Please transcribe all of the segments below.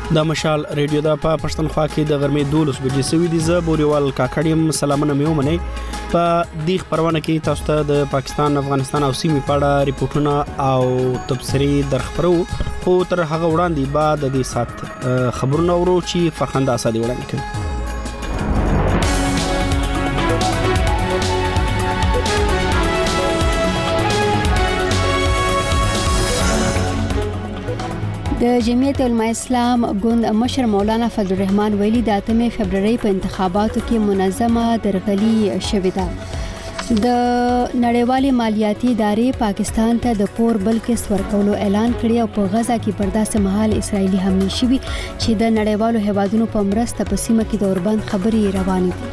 د مشال ریډیو د پښتونخوا کې د غرمې 12 بجې سوي دي. زه بوريوال کاکړیم سلامونه مې ومنئ. په دې خبرونه کې تاسو ته د پاکستان، افغانستان او سیمې په اړه ریپورتونه او تبصرې درخبرو. خو تر هغه وړاندې بعد د دې سات خبرونه ورو چې فخنده اسادي وړاندې کړي. د جمعیت علماء اسلام ګوند مشر مولانا فضل الرحمن ویلي د 8 فبرवरी په انتخاباتو کې منظمه درغلي شوې ده. د نړیوالې مالیاتي ادارې پاکستان ته د پور بل قسط ورکولو اعلان کړی او په غزا کې پر داسې مهال اسرایلی حملې شوې چې د نړیوالو هیوادونو په مرسته په سیمه کې د اوربند خبرې روانې دي.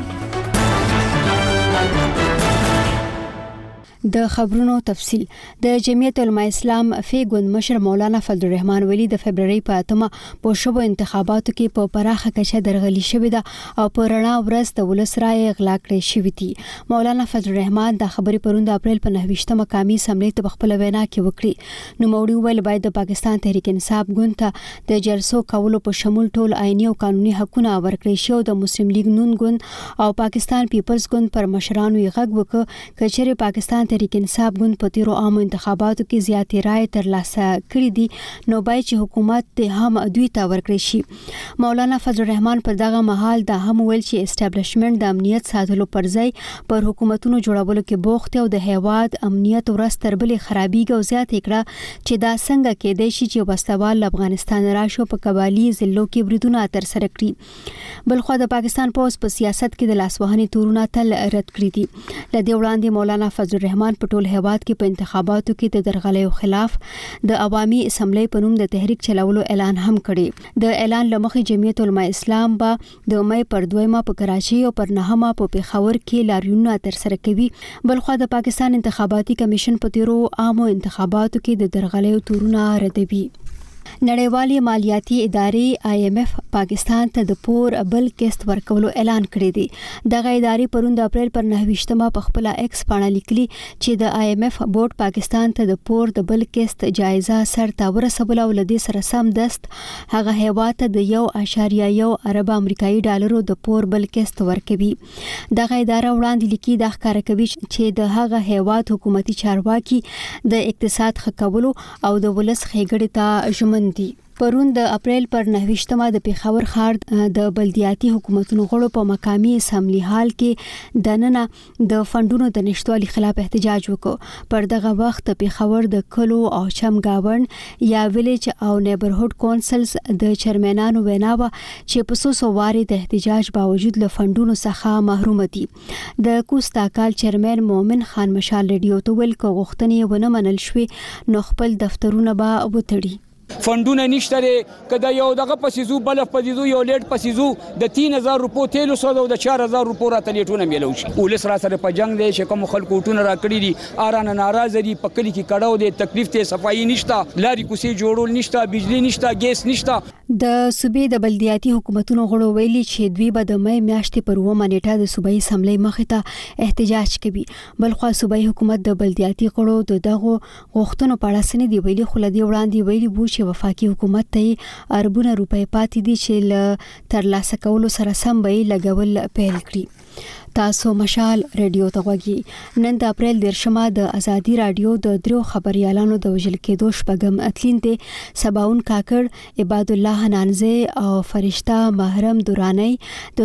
د خبرونو تفصيل. د جمعیت علماء اسلام فی ګوند مشر مولانا فضل الرحمن ویلي د فبرवरी په 8 په شوبو انتخاباتو کې په پراخه کچه درغلي شوې ده او په رڼا ورځ د ولس رائے اغلا کړې شوې دي. مولانا فضل الرحمن د خبرې پروند د اپریل په 9 قومي اسمبلی ته خپل وینا کې وکړي. نو موړي ویل باید د پاکستان تحریک انصاف ګوند ته د جلسو کولو په شمول ټول آئینی او قانوني حقونه ورکړي شو. د مسلم لیگ نون ګوند او پاکستان پیپلز ګوند پر مشرانو یې غږ وکړ کچېره پاکستان تحریک انصاف ګوند په تیرو عامو انتخاباتو کې زیاتې رائے ترلاسه کړې دي نو باید چې حکومت ته هم دوی ته ورکړي شي. مولانا فضل الرحمن په دغه مهال دا هم ویل چې اسټابلیشمنت د امنیت ساتلو پر ځای پر حکومتونو جوړولو کې بوخت او د هیواد امنیت ورځ تر بلې خرابېږي او زیات کړه چې دا څنګه کېدای شي چې وسوال افغانستان راشو په قبالي ضلعو کې بریدونه تر سره کړي. بلخو د پاکستان پوز په سیاست کې د لاسوهنې تورونه تل رد کړی دي. لدې وړاندې مولانا فضل الرحمن په ټول هیواد کې په انتخاباتو کې د درغلیو خلاف د عوامي اسمبلی په نوم د تحریک چلولو اعلان هم کړی. د اعلان لمخې جمعیت علماء اسلام به د مې پر 2 په کراچي او پر 9 په پیښور کې لاریونونه تر سره کوي. بلخو د پاکستان انتخاباتي کمیشن په تیرو عامو انتخاباتو کې د درغلیو تورونه ردوي. نړیوالې مالیاتي ادارې IMF پاکستان ته د پور بل قسط ورکولو اعلان کړی دی. دغه ادارې پروند د اپریل پر 9 په خپل ایکس باندې لیکلي چې د IMF بورډ پاکستان ته د پور د بل قسط جایزه سر ته ورسول او لدې سره سم دست هغه هیواد ته د 1.1 ارب امریکایي ډالرو د پور بل قسط ورکوي. دغه اداره وړاندې لیکي د ښکار کوي چې د هغه هیواد حکومتي چارواکي د اقتصاد خکولو او د ولس خېګړې ته ژمن دي. پرون د اپریل پر 9 د پیښور ښار د بلدیاتي حکومتونو غړو په مقامی اسمبلی هال کې دننه د فندونو د نشټوالي خلاف احتجاج وکړ. پر دغه وخت پیښور د کلو او چمګاون یا ویلیج او نیبرهود کونسلز د چیرمنانو ویناوه چې په سوسو واري د احتجاج باوجود له فندونو څخه محروم دي. د کوستاکال چیرمن مومن خان مشال ریډیو ته ویل کو غوښتنې ونه منل شوې نو خپل دفترونه به وتړي. فندونه نشته کده یو دغه پسیزو بل پسیزو یو لیټ پسیزو د 3000 روپو تیلو سود او د 4000 روپو را تلیټونه میلو شي. ولس را سره په جنگ دی چې کوم خلکو ټونه را کړی دي ارانه ناراضه دي په کلی کې کډاو دي تکلیف ته صفایي نشته لاري کوسي جوړول نشته بجلی نشته ګیس نشته. د صوبې د بلدیاتي حکومتونو غړو ویلي چې دوی به د مې میاشتې پر 2 نیټه د صوبایي اسمبلی مخې ته احتجاج کوي. بلخو صوبایي حکومت د بلدیاتي غړو دغه غوښتنو په اړه سند دی ویلي خو لدی وړاندې ویلي وو چې وفاقي حکومت ته اربونه روپۍ پاتې دي چې ترلاسه کولو سره سم به لګول پیل کړي. تاسو مشال ریډیو ته غوږی. نن د اپریل 10 د ازادي رادیو د درو خبريالانو د وژل کېدو شپږم اتلین ته سباون کاکړ، عباد الله حنانزه او فرشتہ محرم دورانی د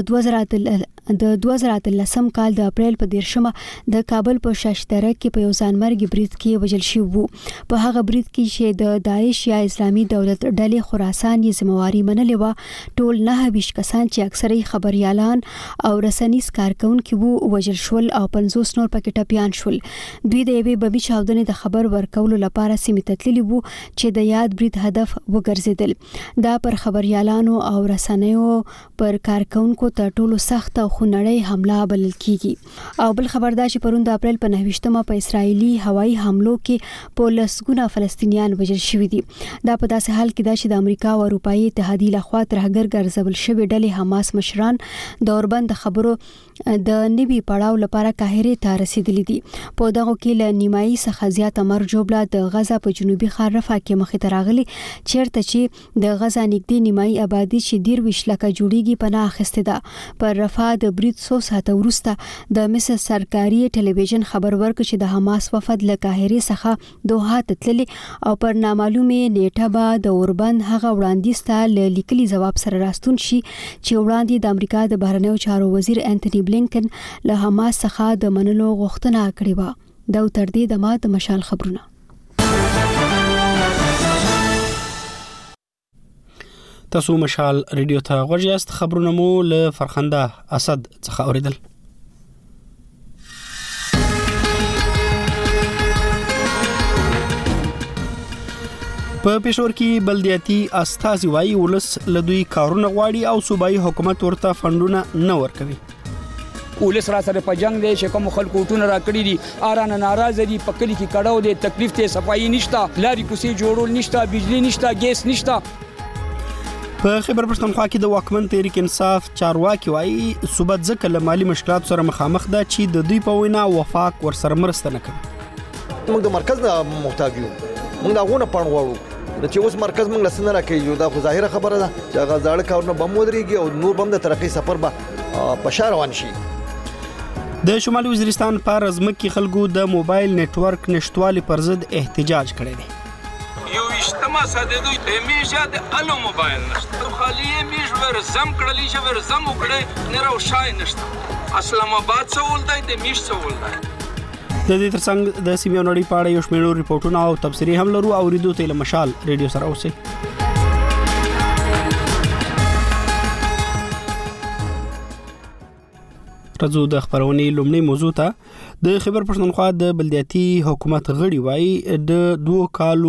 2013 کال د اپریل په 10 د کابل په شاشتره کې په یو ځانمرګ برید کې وژل شو. په هغه برید کې چې د داعش یا اسلامي دولت ډلې خراسان یې ذمہواری منلې و. ټول 29 کسان چې اکثره خبريالان او رسنیز کارکون کې وو وژل شول او 50 نور پکې ټپيان شول. دوی د یوې بمي چاودنې د خبر ورکولو لپاره سیمه تتللی وو چې د یاد برید هدف وګرځیدل. دا پر خبريالانو او رسنیو پر کارکونکو ته ټولو سخت او خونړی حمله بلل کیږي. او بل خبر دا چې پرون د اپریل په 9 په اسرایلی هوایي حملو کې په لسګونه فلسطینیان وژل شوي دي. دا په داسې حال کې ده چې د امریکا او اروپאי اتحادیې لخوا ترهګر ګرځول شوی ډلې حماس مشران د اوربند خبرو د نوي پړاو لپاره قاهره ته رسیدلي دي. په دغه کې له نیمایي څخه زیات امر جوړه د غزا په جنوبي خار رفح کې مخې ته راغلي چیرته چې د غزا نږدې نیمایي آبادی چې 23 لکه جوړیږي پناه اخیسته ده. پر رفح د برید 100 ساعته وروسته د مصر سرکاري ټلویزیون خبر ورکړ چې د حماس وفد له قاهره څخه دوحه ته تللی او پر نامعلومه نیټه به د اوربند هغه وړاندیز ته لیکلي جواب سره راستون شي چې وړاندې د امریکا د بهرنیو چارو وزیر انټونی بلینکن له حماس څخه د منلو غوښتنه کړې و. دا تر دې د ما د مشال خبرونه. تاسو مشال ریډیو ته غوږیاست. خبرونه مو له فرخنده اسد څخه اوریدل. په پېښور کې بلدیاتي استازي وايي ولس لدوی کارونه غواړي او صوبایي حکومت ورته فندونه نه ورکوي. ولس را سره په جنگ دی چې کوم خلکو ټونه را کړی دي ارانه ناراضه دي په کلی کې کډاو دي تکلیف ته صفایي نشته لاري کوسي جوړول نشته بجلی نشته ګیس نشته. په خیبر پښتونخوا کې د واکمن تحریک انصاف چارواکي وايي صوبات ځکه له مالی مشکلات سره مخامخ ده چې د دوی په وینا وفاق ورسره مرسته نه کوي. موږ د مرکز نه محتاج یو موږ دا غونه پړ غواړو چې اوس مرکز موږ لسنه راکې دا خو ظاهره خبره ده چې هغه ځاړه کارونه بم ودرېږي او نور بم د ترقی سفر به په شار روان شي. د شمالي وزیرستان په ازمکه خلکو د موبایل نتورک نشټوالي پر ضد احتجاج کړی دی. یو اجتماع ساده دوی د میجا د الو موبایل نشته خالی میج ور زم کړلی چې ور زم وکړي نه راو شای نشته اسلام آباد څول دی د میج څول دی. د دې ترڅنګ د سیمې نړۍ په اړه یو شمېر ریپورتونه او تبصرې هم لرو او ریډیو ته مشال ریډیو سره اوسئ. راځو د خبرونې لومړی موضوع ته. د خیبر پښتونخوا د بلدیاتي حکومت غړي وايي د 2 کالو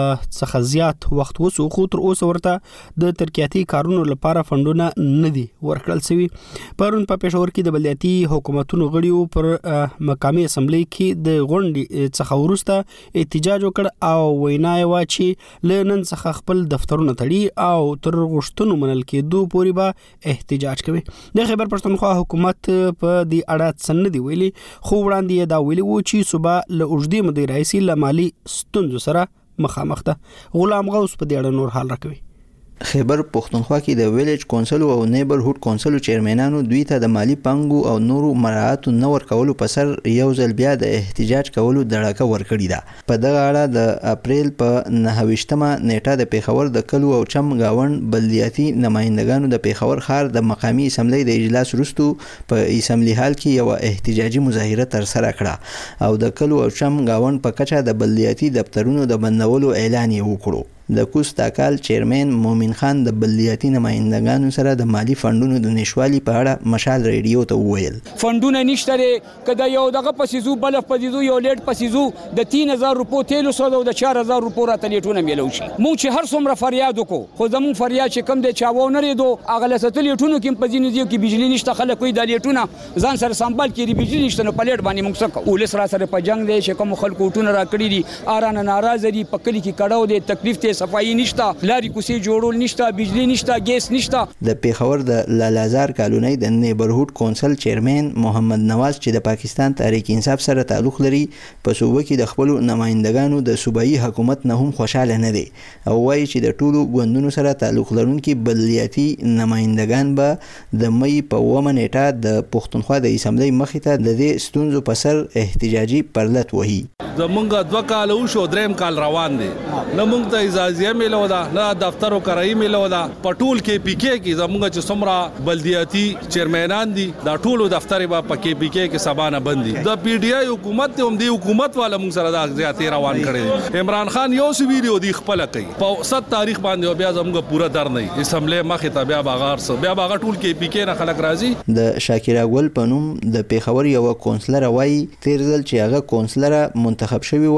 څخه زیات وخت وسو خو تر اوسه ورته د ترقیاتي کارونو لپاره فندونه نه دي ورکړل شوی. پرون په پېښور کې د بلدیاتي حکومتونو غړیو پر مقامي اسمبلی کې د غونډې څخه وروسته احتجاج وکړ او وینا یې وا چې لنن څخه خپل دفترونه تړي او تر غوښتنو منل کېدو پورې به احتجاج کوي. د خیبر پښتونخوا حکومت په دې اړه څه نه دی ویلي خو وړاندې دا ویلي وو چې صوبه له اوږدې مودې راهیسې له مالي ستونزو سره مخامخ ده. غلام غوث په دې اړه نور حال راکوي. خیبر پښتونخوا کې د ویلیج کونسل او نیبرهود کونسل چیرمنانو دوی ته د مالی پنګو او نورو مراعاتو نه ورکولو په سر یو ځل بیا د احتجاج کولو دړکه ورکړې ده. په دغه اړه د اپریل په 29مه نیټه د پیښور د کلو او چم گاوند بلدیاتي نمائندګانو د پیښور ښار د مقامی اسمبلی د اجلاس وروسته په اسمبلی هال کې یو احتجاجي مظاهره تر سره کړه او د کلو او چم گاوند په کچه د بلدیاتي دفترونو د بندولو اعلان یې وکړو. د کوست تاکال چیرمن مومن خان د بلدیاتي نمائندګانو سره د مالی فندونو د نشوالي په اړه مشال ریډیو ته وویل فندونه نشته کده یو دغه پسیزو بل پسیزو یو لیټ پسیزو د 3000 روپو تیلو سره او د 4000 روپو راته لیټونه میلو شي. مو چې هر څومره فریاد وکړو خو زمون فریاد چې کم دی چاوو نه ریدو اغله ستل لیټونو کې په ځینې ځایو کې بجلی نشته خلک وي د لیټونه ځان سره سنبال کړي بجلی نشته نو په لیټ باندې موږ څه ولس را سره په جنگ دی چې کوم خلکو ټونه را کړی دي ارانه ناراضه دي په کلی کې کډاو دي تکلیف ته صفایي نشته لاري کوسي جوړول نشته بجلی نشته ګیس نشته. د پیښور د لالازار کالونی د نیبرهود کونسل چیرمن محمد نواز چې د پاکستان تحریک انصاف سره تعلق لري په صوبه کې د خپل نمائندګانو د صوبایي حکومت نه هم خوشاله نه دي او وایي چې د ټولو ګوندونو سره تعلق لرونکي بلدیاتي نمائندګان به د مې په 9 نیټه د پښتونخوا د اسمبلی مخې ته د دې ستونزو په سر احتجاجي پرلط وهي. زمونږ 2 کال وشو دریم کال روان دي نه مونږ ته اجازه ملو ده نه دفتر او کرایي ملو ده پټول کې پی کې کې زمونږ چې څومره بلدیاتي چیرمنان دي دا ټولو دفتر به پکې پی کې سبانه بندي د پی ډی آی حکومت هم دی حکومت والا مونږ سره د زیاتې روان کړي. عمران خان یو سی ویډیو دی خپل کوي په 7 تاریخ باندې بیا زمونږ پورا در نه اسمبلی مخې ته بیا باغار سره بیا باغ ټول کې پی کې نه خلک راځي. د شاکر اول پنوم د پیښور یو کونسلر وایي تیر ځل چې هغه کونسلر منتخب شوی و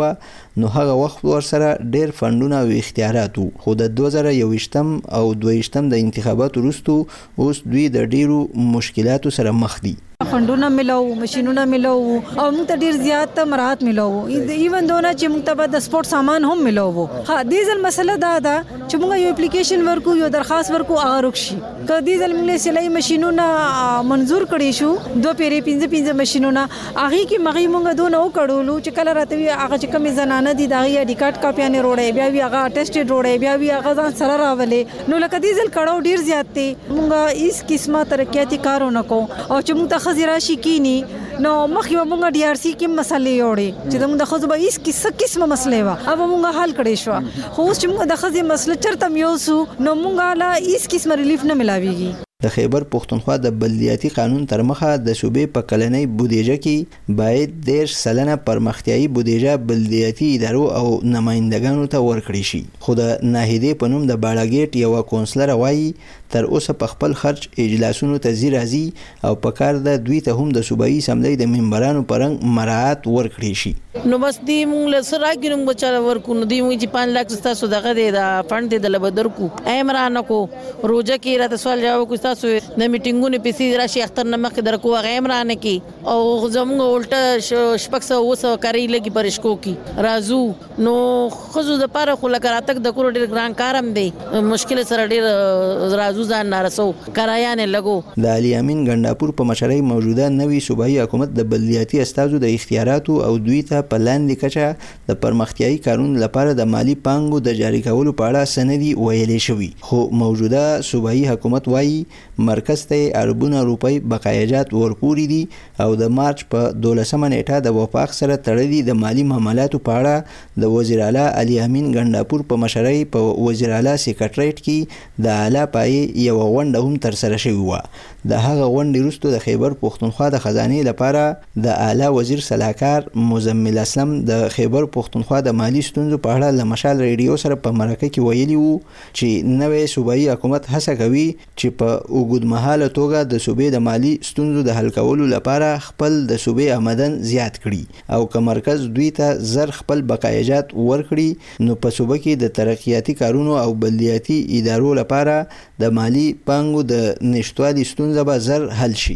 نو هغه وخت ورسره ډېر فندونه او اختیارات خو د 2021 او 22 د انتخاباتو وروسته اوس دوی د ډېرو مشکلاتو سره مخ دي. فندونه ملو ماشينونه ملو او موږ ته ډیر زیات مراحت ملو ایون دونه چې موږ ته د سپورت سامان هم ملو ها دیزل مسله دا ده چې موږ یو اپلیکیشن ورکو یو درخواست ورکو هغه رخصي ک دیزل موږ سلای ماشينونه منزور کړی شو دوه پیری 15 ماشينونه هغه کې مغي موږ دونه وکړولو چې کله راته هغه چې کمی زنانه دي دا یې ډیکارت کاپیانه روړې بیا وی هغه ټیسټډ روړې بیا وی هغه ځان سره راولې نو لکه دیزل کړهو ډیر زیات دي موږ هیڅ قسمه ترقیاتی کارونه کو او چې موږ راشي کینی نو مخې مونږ ډي ار سي کې مسلې وړي چې موږ د خزو به هیڅ قسمه مسلې وا او موږ حل کړی شو خو اوس چې موږ د خزي مسله چرته میوسو نو موږ لا هیڅ قسمه ریلیف نه ملاويږي. د خیبر پښتونخوا د بلدیاتي قانون تر مخه د صوبې په کلنۍ بودیجه کې باید 10% پرمختیايي بودیجه بلدیاتي ادارو او نمائندګانو ته ورکړي شي خو د ناهیدې په نوم د باړاګیټ یو کونسلر وایي تر اوسه په خپل خرج اجلاسونو ته راځي او په کار د دوی ته هم د صوبایي اسمبلی د ممبرانو پرنګ مراعات ورکړي شي. نو بس دی مونږ له سره ګرم بچا ورکو نو دی مونږ چې 5 لک تاسو دغه دی دا فند دی د لبدر کو ایمران کو روزه کې راته سوال جواب کو تاسو د میټینګونو پیسې راشي اختر نه مخ در کو ایمران کې او زموږ الټه شپږ وسو کاری لګي پرشکو کې رازو نو خزو د پاره خو لکه راتک د کور ډیر ګران کارم دی مشکل سره ډیر رازو ځان نارسو کرایا نه لګو. د علي امین ګنداپور په مشرۍ موجوده نوي صوبایي حکومت د بلدیاتي استازو د اختیاراتو او دوی ته په لاندې کچه د پرمختیايي کارونو لپاره د مالی پانګو د جاری کولو په اړه سندي ویلې شوی خو موجوده صوبایي حکومت وایي مرکز ته اربونه روپۍ بقایجات ورکوري دي او د مارچ په 12 نیټه د وفاق سره تړلي د مالی معاملاتو په اړه د وزیر اعلی علي امین ګنداپور په مشرۍ په وزیر اعلی سیکریټریټ کې د اعلی پای یو غونډه هم تر سره شوی و. د هغه غونډې وروسته د خیبر پښتونخوا د خزانه لپاره د اعلی وزیر صلاحکار مزمل اسلم د خیبر پښتونخوا د مالی ستونزو په اړه له مشال ریډیو سره په مرکه کې ویلي وو چې نوې صوبایي حکومت هڅه کوي چې په اوږدمهاله توګه د صوبې د مالی ستونزو د حل کولو لپاره خپل د صوبې آمدن زیات کړي او که مرکز دوی ته زر خپل بقایجات ورکړي نو په صوبه کې د ترقیاتي کارونو او بلدیاتي ادارو لپاره د مالی پانګو د نشټوالي ستونزه به زر حل شي.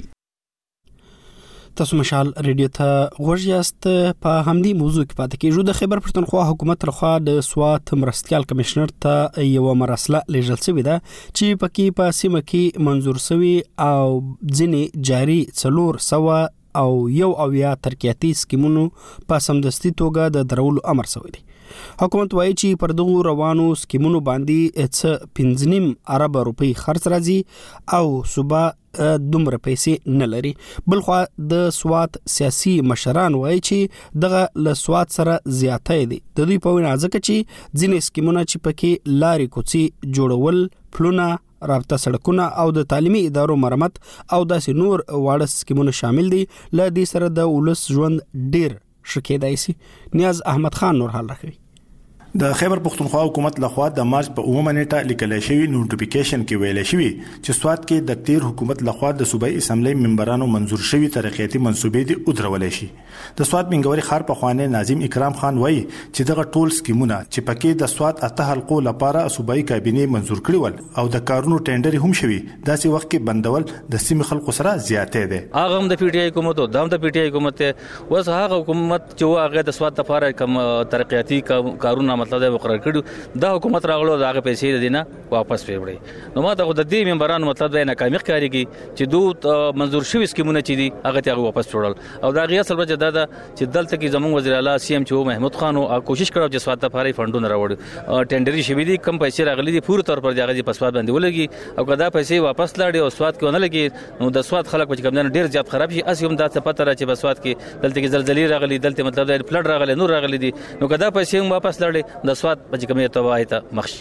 تاسو مشال ریډیو ته غوږ یاست. په همدې موضوع کې پاتې کېږو. د خیبر پښتونخوا حکومت لخوا د سوات مرستيال کمشنر ته یو مراسله لیږل شوې ده چې پکې په سیمه کې منظور شوی او ځینې جاری 400 او یو اویا ترقیاتي سکیمونو په سمدستي توګه د درولو امر شوی دی. حکومت وایي چې پر دغه روانو سکیمونو باندې 15 ارب روپۍ خرڅ راځي او صوبه دومره پیسې نه لري. بلخوا د سوات سیاسي مشران وایي چې دغه له سوات سره زیاتې دي. د دوی په وینا ځکه چې ځینې سکیمونه چې پکې لارې کوڅې جوړول پلونه رابطه سړکونه او د تعلیمي ادارو مرمت او داسې نور واړه سکیمونه شامل دي. له دې سره د ولس ژوند ډیر شکیدای شي. نیاز احمد خان نور حال راکوي. د خیبر پښتونخوا حکومت لخوا د مارچ په 9 نیټه لیکل شوی نوټیفیکیشن کې ویل شوی چې سوات کې د تیر حکومت لخوا د صوبایي اسمبلی ممبرانو منظور شوی ترقیاتي منصوبې دي او درول شي. د سوات منګوري خار په خوانه ناظم اکرام خان وایي چې دغه ټول سکیمونه چې پکې د سوات اته حلقو لپاره صوبایي کابینه منظور کړی ول او د کارونو ټینډر هم شوی داسې وخت کې بندول د سیمې خلکو سره زیاتې ده. هغه هم د پی ټی آی حکومت او د پی ټی آی حکومت وس هغه حکومت چې هغه د سوات لپاره کوم ترقیاتي کارونه مطلب مقرر کړو دا حکومت راغلو داغه پیسې دینه واپس پیوړي. نو ما ته د دې ممبرانو مطلب دا ناکامي ښکاريږي چې دوی منظور شوی سکیمونه چې دي هغه ته واپس پیوړل او دا غي اصل وجه دا چې دلته کې زموږ وزیر اعلی سی ام چې محمود خان او کوشش کړو چې سوات لپاره فندونه راوړي ټینډري شوی دي کم پیسې راغلي دي پوره تور پر دغه په سوات باندې ولګي او کدا پیسې واپس لاړي او سوات کې ونه لګي نو د سوات خلک په کوم ډیر زیات خراب شي. اسیم دا څه پته را چې په سوات کې دلته کې زلزلې راغلي دلته مطلب دا فلډ راغلي نور راغلي دي نو کدا پیسې واپس لاړي د سوات په کومه توایته مخشي.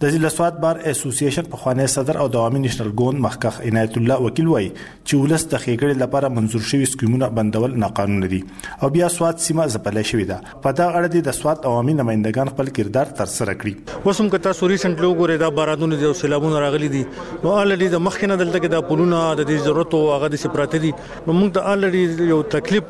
د ضلع سوات بار اسوسییشن په خوانی صدر او د عوامي نېشنل ګوند مخکخ عنایت الله وکیل وایي چې ولس د ښېګړې لپاره منظور شوي سکیمونه بندول ناقانونه دي او بیا سوات سیمه ځپلې شوې ده. په دغه اړه د سوات عوامي نمائندګان خپل کردار ترسره کړي. اوس هم که تاسو ریسنټلی وګورئ دا بارانونه دي او سیلابونه راغلي دي نو الریډي د مخکې نه دلته کې د پلونه د دې ضرورت او هغه د سپراته دي نو موږ ته الریډي یو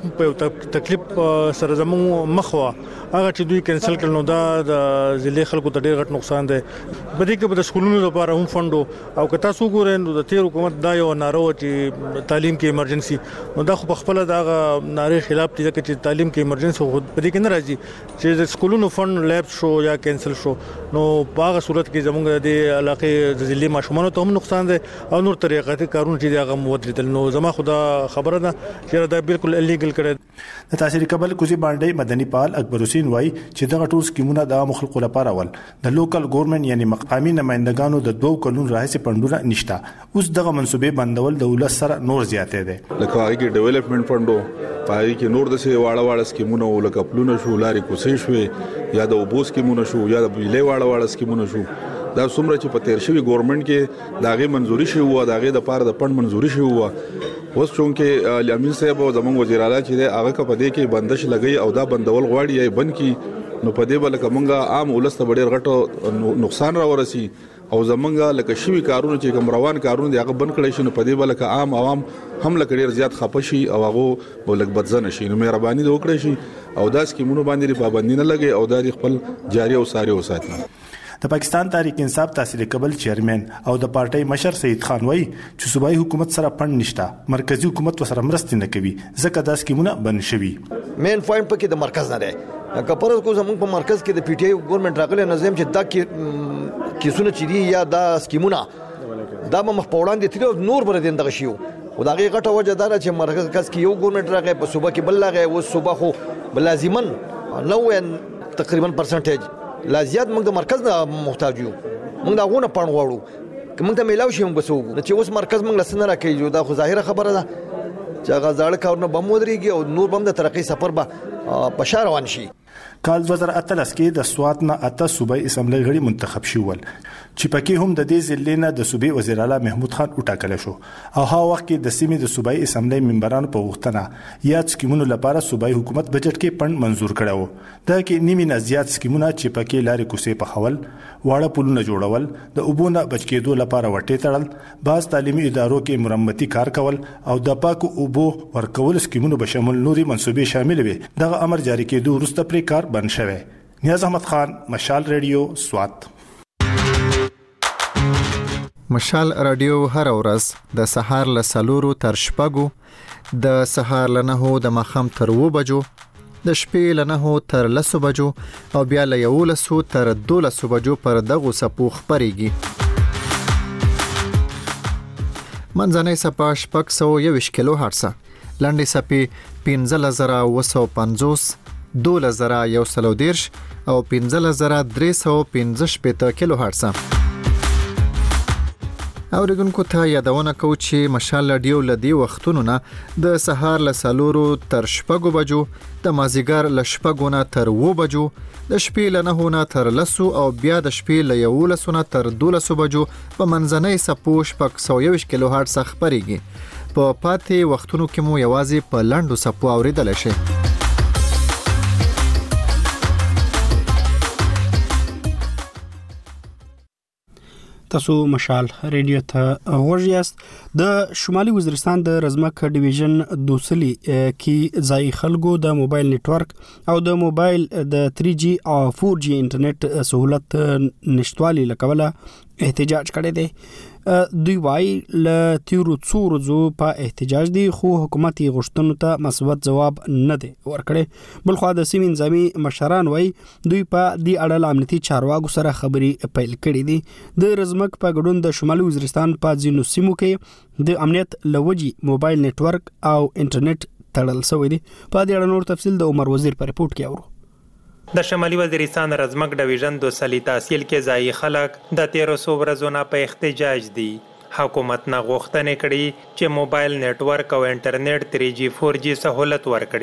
تکلیف سره زموږ مخوا هغه چې دوی کینسل کړل نو دا د ضلع خلکو ته ډېر غټ نقصان دی. په دې کې به د سکولونو لپاره هم فندو او که تاسو وګورئ نو د تیر حکومت دا یو ناره و چې تعلیم کې ایمرجنسي نو دا خو په خپل دغه نارې خلاف دي چې تعلیم کې ایمرجنسي خو په دې کې نه راځي چې د سکولونو فند لیب شو یا کینسل شو نو په هغه صورت کې زموږ د علاقې د ضلع ماشومانو ته هم نقصان دی او نور طریقې کارونه چې هغه مودریدل نو زما خدا خبره ده چې دا بالکل الیګل کړي. د تحصیل کابل کوزي باندې مدني فعال اکبر حسین وایي چې دغه ټول سکیمونه د مخالفو لپاره ول د لوکل ګورنمنت یعنی مقامي نمائندګانو د 2 کلونو راهیسې پندونه نشته. اوس دغه منسوبې بندول د ولس سره نور زیاتې دي لکه هغه کې ډیولپمنٹ فندو پای کې نور د سي واړه سکیمونه ولکه پلونه شو لاري کوسې شوې یا د اوبو سکیمونه شو یا د بجلی واړه سکیمونه شو دا څومره چې په تیر شوی ګورنمنت کې داغه منزوري شوی و داغه د پاره د پند منزوري شوی و اوس چونکه امین صاحب او زموږ وزیر اعلی چې هغه په دې کې بندش لګي او دا بندول غواړي یا بند کی نو په دې بل کومه عام ولست ډېر غټ نقصان را ورسي او زمونږه لکه شوی کارونه چې کوم روان کارونه دی هغه بند کړی شي نو په دې بل کې عام عوام هم لکه ډېر زیات خپشي او هغه بولک بدزنه شي نو مهرباني وکړئ شي او دا سکیمونو باندې پابندي نه لګي او دا خپل جاری او ساري وساتي. د پاکستان تحریک انصاف تحصیل کابل چیرمن او د پارټي مشر سید خان وایي چې صوبایي حکومت سره فند نشته مرکزی حکومت وسره مرسته نه کوي ځکه دا سکیمونه بند شوي. مین پوینټ پکې د مرکز نه دی کپرز کو زموږ په مرکز کې د پی ټی آی ګورنمنت راغلی نظم چې دا کیسونه چې دي یا دا سکیمونه دا مخ په وړاندې تلو نور بر دین دغه شیو او دا غټه وجه دا چې مرکز کې یو ګورنمنت راغی په صوبه کې بل راغی او صوبه خو بلازمن 90 تقریبا پرسنټیج لا زیات موږ د مرکز نه محتاج یو موږ دا غونه پړن غواړو که موږ ته میلاو شي موږ بسوګو چې اوس مرکز موږ لسنه راکېږي دا خو ظاهره خبره ده چې هغه ځاړه کارونه به مودريږي او نور بم د ترقی سفر به په شار روان شي. کال 2013 کې د سوات نه اته صوبایي اسمبلی غړي منتخب شول چې پکې هم د دې ضلع نه د صوبې وزیر اعلی محمود خان وټاکل شو او هغه وخت کې د سیمې د صوبایي اسمبلی ممبرانو په غوښتنه یا سکیمونو لپاره صوبایي حکومت بجټ کې فند منزور کړو دا کې نیمه نه زیات سکیمونه چې پکې لارې کوسې په خول واړه پلونه جوړول د اوبونه بچ کېدو لپاره وټې تړل باز تعلیمي ادارو کې مرمتي کار کول او د پاکو اوبو ورکول سکیمونو به شامل نوري منسوبې شامل وي دغه امر جاری کېدو وروسته پرې کار بند شوی. نیاز احمد خان مشال ریډیو سوات. مشال رادیو هر ورځ د سهار له 4 تر 6 د سهار له 9 د ماښام تر 2 بجو د شپې له 9 تر 10 بجو او بیا له 11 تر 12 بجو پر دغه سپو خبريږي. منځنۍ سپا 621 کیلو هرتز لاندې سپي 15950 12110 او 15315 کیلو هرتز. اوریدونکو ته یادونه کوم چې مشال رادیو لدی وختونو نه د سهار له 4 تر 6 بجو د مازیګر له 6 نه تر 2 بجو د شپې له 9 نه تر 10 او بیا د شپې له 11 نه تر 12 بجو په منځنۍ سپو 621 کیلو هرتز خبريږي. په پاتې وختونو کې مو یوازې په لاندو سپو اوریدل شي. تاسو مشال ریډیو ته غوږیاست. د شمالي وزیرستان د رزمک ډیویژن دوسلی کې ځای خلکو د موبایل نتورک او د موبایل د 3G او 4G انټرنیټ سہولت نشټوالي لکوله احتجاج کړی دی. دوی وايي ل تیرو څورزو په احتجاج دي خو حکومت یې غوښتنو ته مثبت جواب نه دی ورکړی. بلخو د سیمې نظامی مشران وايي دوی په دې اړه امنیتي چارواکو سره خبري پیل کړې دي. د رزمک په ګډون د شمالي وزیرستان په ځینو سیمو کې د امنیت لوجي موبایل نتورک او انټرنیټ تړل شوی دی. په دې اړه نور تفصیل د عمر وزیر په رپورت کې اورو. د شمالي وزیرستان رزمک ډیویژن د سلی تحصیل کې ځای خلک د 1300 ورځو نه په احتجاج دي. حکومت نه غوښتنې کړي چې موبایل نتورک او انټرنیټ 3G 4G سہولت ورکړي.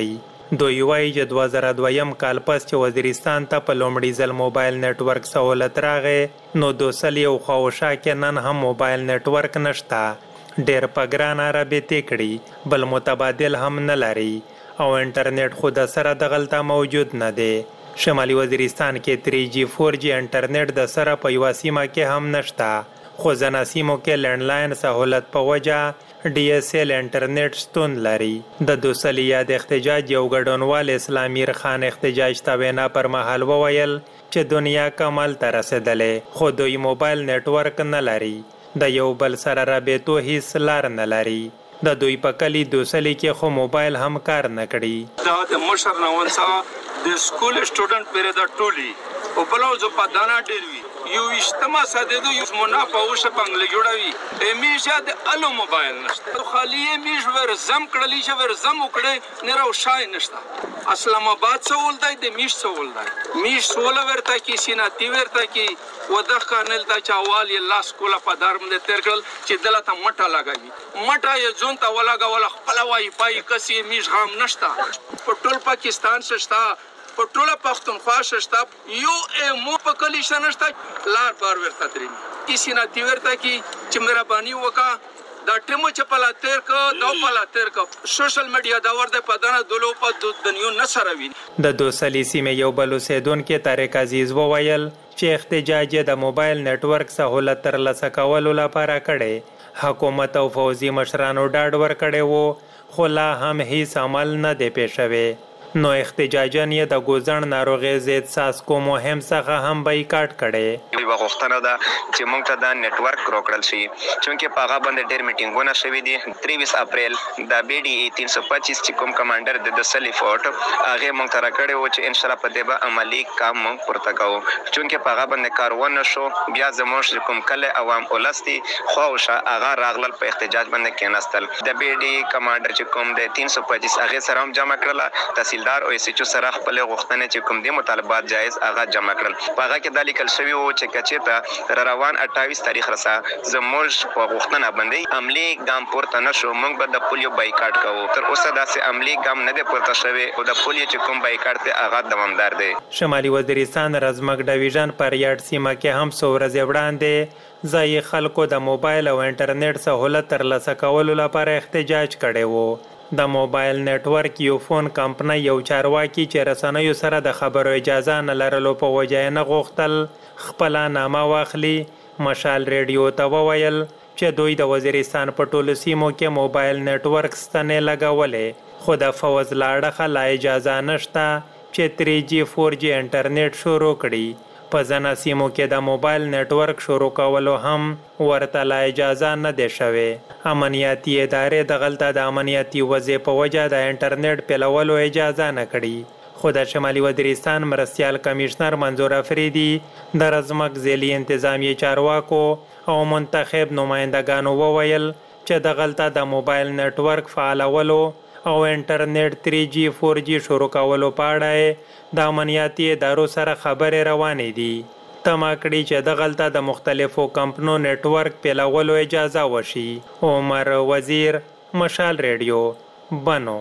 دوی وایي چې 2002 کال پس چې وزیرستان ته په لومړي ځل موبایل نتورک سہولت راغې نو دوسل یو خواوشا کې نن هم موبایل نتورک نشته، ډېر په ګرانه رابطې کړي بل متبادل هم نه لري او انټرنیټ خو د سره دغلته موجود نه دی. شمالي وزیرستان کې 3G 4G انټرنیټ د سره په یوه سیمه کې هم نشته، خو ځینو سیمو کې لینډلاین سہولت په وجه DSL انټرنیټ شتون لري. د دوسلي یاد احتجاج یو ګډونوال اسلامیر خان احتجاج ته وینا پر مهال وویل چې دنیا کمال ته رسېدلې خو دوی موبایل نتورک نه لري، د یو بل سره رابطو هیڅ لار نه لري. د دوی په کلی دوسلي کې خو موبایل هم کار نه کړي. دا د مشر نونسا د سکول سټوډنټ پرې دا ټولي او بلوز په دانا ډیر وی یو اجتماع ساده یو منافع او شپنګل جوړوي همیشه د الو موبایل نشته خالی میش ور زم کړلی چې ور زم وکړي نه راو شای نشته. اسلام آباد سوال دی د میش سوال دی میش سوال ورته کی سینا تی ورته کی ودغ کانل تا چاوال الله سکول په دارم د ترګل چې دلته مټه لګوي مټه یې ځون ته ولاګه ولا خپل وای پای کسي میش غام نشته په ټول پاکستان شته په ټول پښتونخوا شته یو مو په کلی شنشته لار بار ورته درې کسی نه دی ورته کی چې مهرباني وکا دا ټیمو چې پلا تیر کو دا پلا تیر کو سوشل میډیا دا ورته پدانه دلو په دنیو نسره وین. د دوسلی سیمه یو بل اوسیدونکو طارق عزیز وویل چې احتجاج د موبایل نتورک سہولت ترلاسه کولو لپاره کړي، حکومت او فوزي مشرانو ډاډ ورکړی وو خو لا هم هیڅ عمل نه دی پیښ شوی. نو احتجاجن یې د ګوزن ناروغي ضد ساسکو مهم څخه هم بایکاټ کړي. یو غوښتنه ده چې موږ ته د نتورک روکړل شي چونکې په هغه باندې ډېر میټینګونه شوي دي. 23 اپریل د BDE 325 چې کوم کمانډر د دوسلي فورټ هغه موږ ته راکړی و چې ان شاء الله په دې به عملی کام موږ پورته کوو چونکې په هغه باندې کار ونه شو. بیا زموږ کوم کله عوام ولستي خواوشه هغه راغلل په احتجاج باندې کېناستل. د BDE کمانډر چې کوم د 325 هغه سره هم جمع کړل، تحصیلدار او SHO سره خپل غوښتنې چې کوم دي مطالبات جایز هغه جمع کړل. په هغه کې د لیکل شوی و چې کچې ته روان 28 تاریخ رسا زموږ په غوښتنه باندې عملی ګام پورته نشو موږ به د پولیو بایکاټ کوو. تر اوسه داسې عملی ګام نه دی پورته شوی او د پولیو چې کوم بایکاټ دی هغه دوامدار دی. شمالي وزیرستان رزمک ډیویژن پر یاد سیمه کې هم څو ورځې وړاندې ځایي خلکو د موبایل او انټرنیټ سہولت ترلاسه کولو لپاره احتجاج کړی وو. د موبایل نتورک یو فون کمپنۍ یو چارواکي چې رسنیو سره د خبرو اجازه نه لرلو په وجه نه غوښتل خپل نامه واخلي. مشال ریډیو ته وویل چې دوی د وزیرستان په ټولو سیمو کې موبایل نتورک ستنې لګولې خو د فوز لاړه لا اجازه نشته چې 3G 4G انټرنیټ شروع کړي. په ځینو سیمو کې د موبایل نتورک شروع کولو هم ورته لا اجازه نه دی شوی. امنیتي ادارې دغلته د امنیتي وضع په وجه د انټرنیټ پیلولو اجازه نه کړي. خو د شمالي وزیرستان مرستیال کمشنر منظور افریدي د رزمک ضلعي انتظامی چارواکو او منتخب نمائندگانو وویل چې دغلته د موبایل نتورک فعالولو او انټرنیټ 3G 4G شروع کولو په اړه د امنیتي ادارو سره خبرې روانې دي. تمه کړي چې دغلته د مختلفو کمپنو نتورک پیلولو اجازه وشي. عمر وزیر، مشال ریډیو، بنو.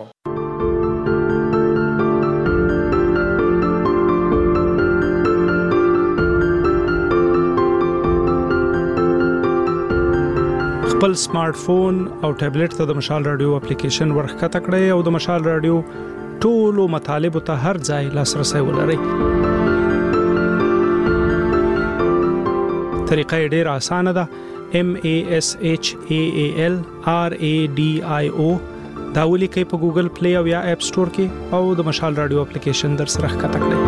خپل سمارټ فون او ټابلیټ ته د مشال رادیو اپلیکیشن ورخکته کړئ او د مشال رادیو ټولو مطالبه ته هر ځای لاسرسي ولرئ. طریقه ډېر اسانه ده. MASHAAL RADIO دا ولیکئ په ګوګل پلی او یا اپ سٹور کې او د مشال رادیو اپلیکیشن در سره ښکته کړئ.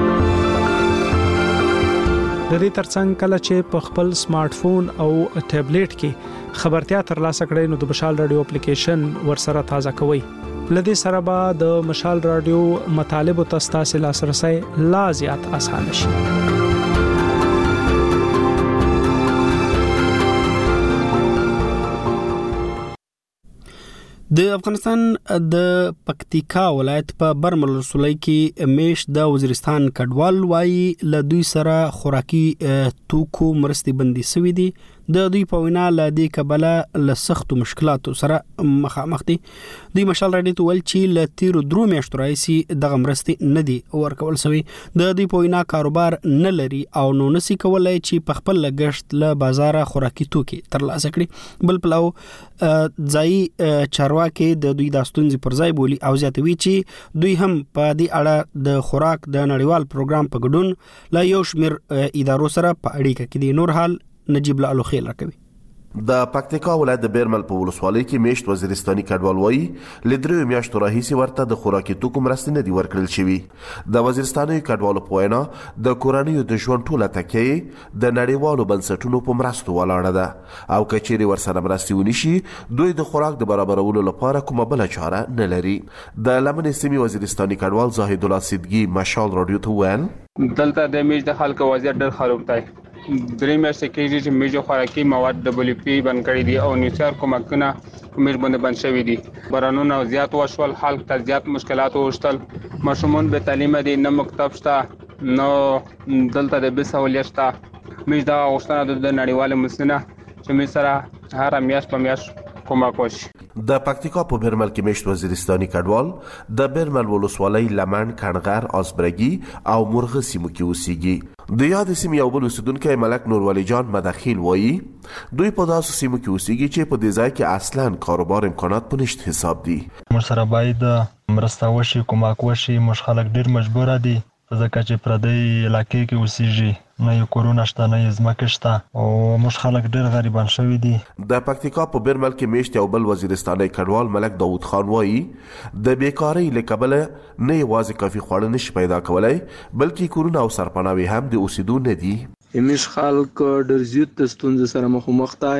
د دې ترڅنګ کله چې په خپل سمارټ فون او ټابلیټ کې خبرتیا ترلاسه کړئ نو د مشال رادیو اپلیکیشن ورسره تازه کوئ. لدې سره به د مشال رادیو مطالبه تاسو لاسرسي لا زیات اسانه شي. د افغانستان د پکتیکا ولایت په برمل ولسوالۍ کې میش د وزیرستان کډوال وایي له دوی سره خوراکي توکو مرستې بندي شوې دي. د دوی په وینا له دې کبله له سختو مشکلاتو سره مخامخ دي. دوی مشال راډیو ته ویل چې له تیرو 3 میاشتو راهیسې دغه مرستې نه دي ورکول شوی. د دوی په وینا کاروبار نه لري او نو نسی کولای چې په خپل لګښت له بازار خوراکي توکي ترلاسه کړي. بل پلاو ځای چارواکي د دوی د ستونزې پر ځای بولی او زیاتوي چې دوی هم په دې اړه د خوراک د نړیوال پروګرام په ګډون لا یو شمېر ادارو سره په اړیکه کې دي. نور حال نجیب الله خیل راکوي. د پکتیکا ولایت د بیرمل په ولسوالۍ کې میشت وزیرستاني کډوال وایي له 3 میاشتو راهیسې ورته د خوراکي توکو مرستې نه دي ورکړل شوي. د وزیرستاني کډوالو په وینا د کورنیو د ژوند ټوله تکیه د نړیوالو بنسټونو په مرستو ولاړه ده او که چیرې ورسره مرستې ونشي دوی د خوراک د برابرولو لپاره کومه بله چاره نه لري. د لمنې سیمې وزیرستاني کډوال زاهد الله صدقي مشال راډیو ته ویل دلته د میش د خلکو وضعیت ډېر خراب دی. 3 میاشتې کېږي چې میجو خوراکي مواد WFP بند کړی دي او نیوسار کومکونه میج باندې بند شوي دي. بارانونه زیات وشول، خلک ته زیات مشکلات وشتل، ماشومان به تعلیم دي، نه مکتب شته نو دلته د بسولیت شته. میج دا غوښتنه د نړیوال مسنه چې می سره هر میاشت په میاشت کومک وشي. د پکتیکا په بیرمل کې میشت وزیرستاني کډوال د بیرمل ولسوالۍ لمن، کڼغر، آسبرګي او مرغه سیمو کې اوسېږي. د یاد سیمې یو بل اوسیدونکی ملک نور ولی جان مدخیل وایي دوی په داسې سیمو کې اوسېږي چې په دې ځای کې اصلاً کاروبار امکانات په نشت حساب دي. موږ سره باید مرسته وشي، کومک وشي. موږ خلک ډېر مجبوره دي ځکه چې پردی علاقې کې اوسېږي، نه یې کورونه شته نه یې ځمکې شته او موږ خلک ډېر غریبان شوي دي. د پکتیکا په بیرمل کې میشت یو بل وزیرستاني کډوال ملک داود خان وایي د بیکارۍ له کبله نه یوازې کافي خواړه نشي پیدا کولی بلکې کورونه او سرپناوي هم د اوسېدو نه دي. همیش خلک ډېر زیات د ستونزې سره مخامخ دي.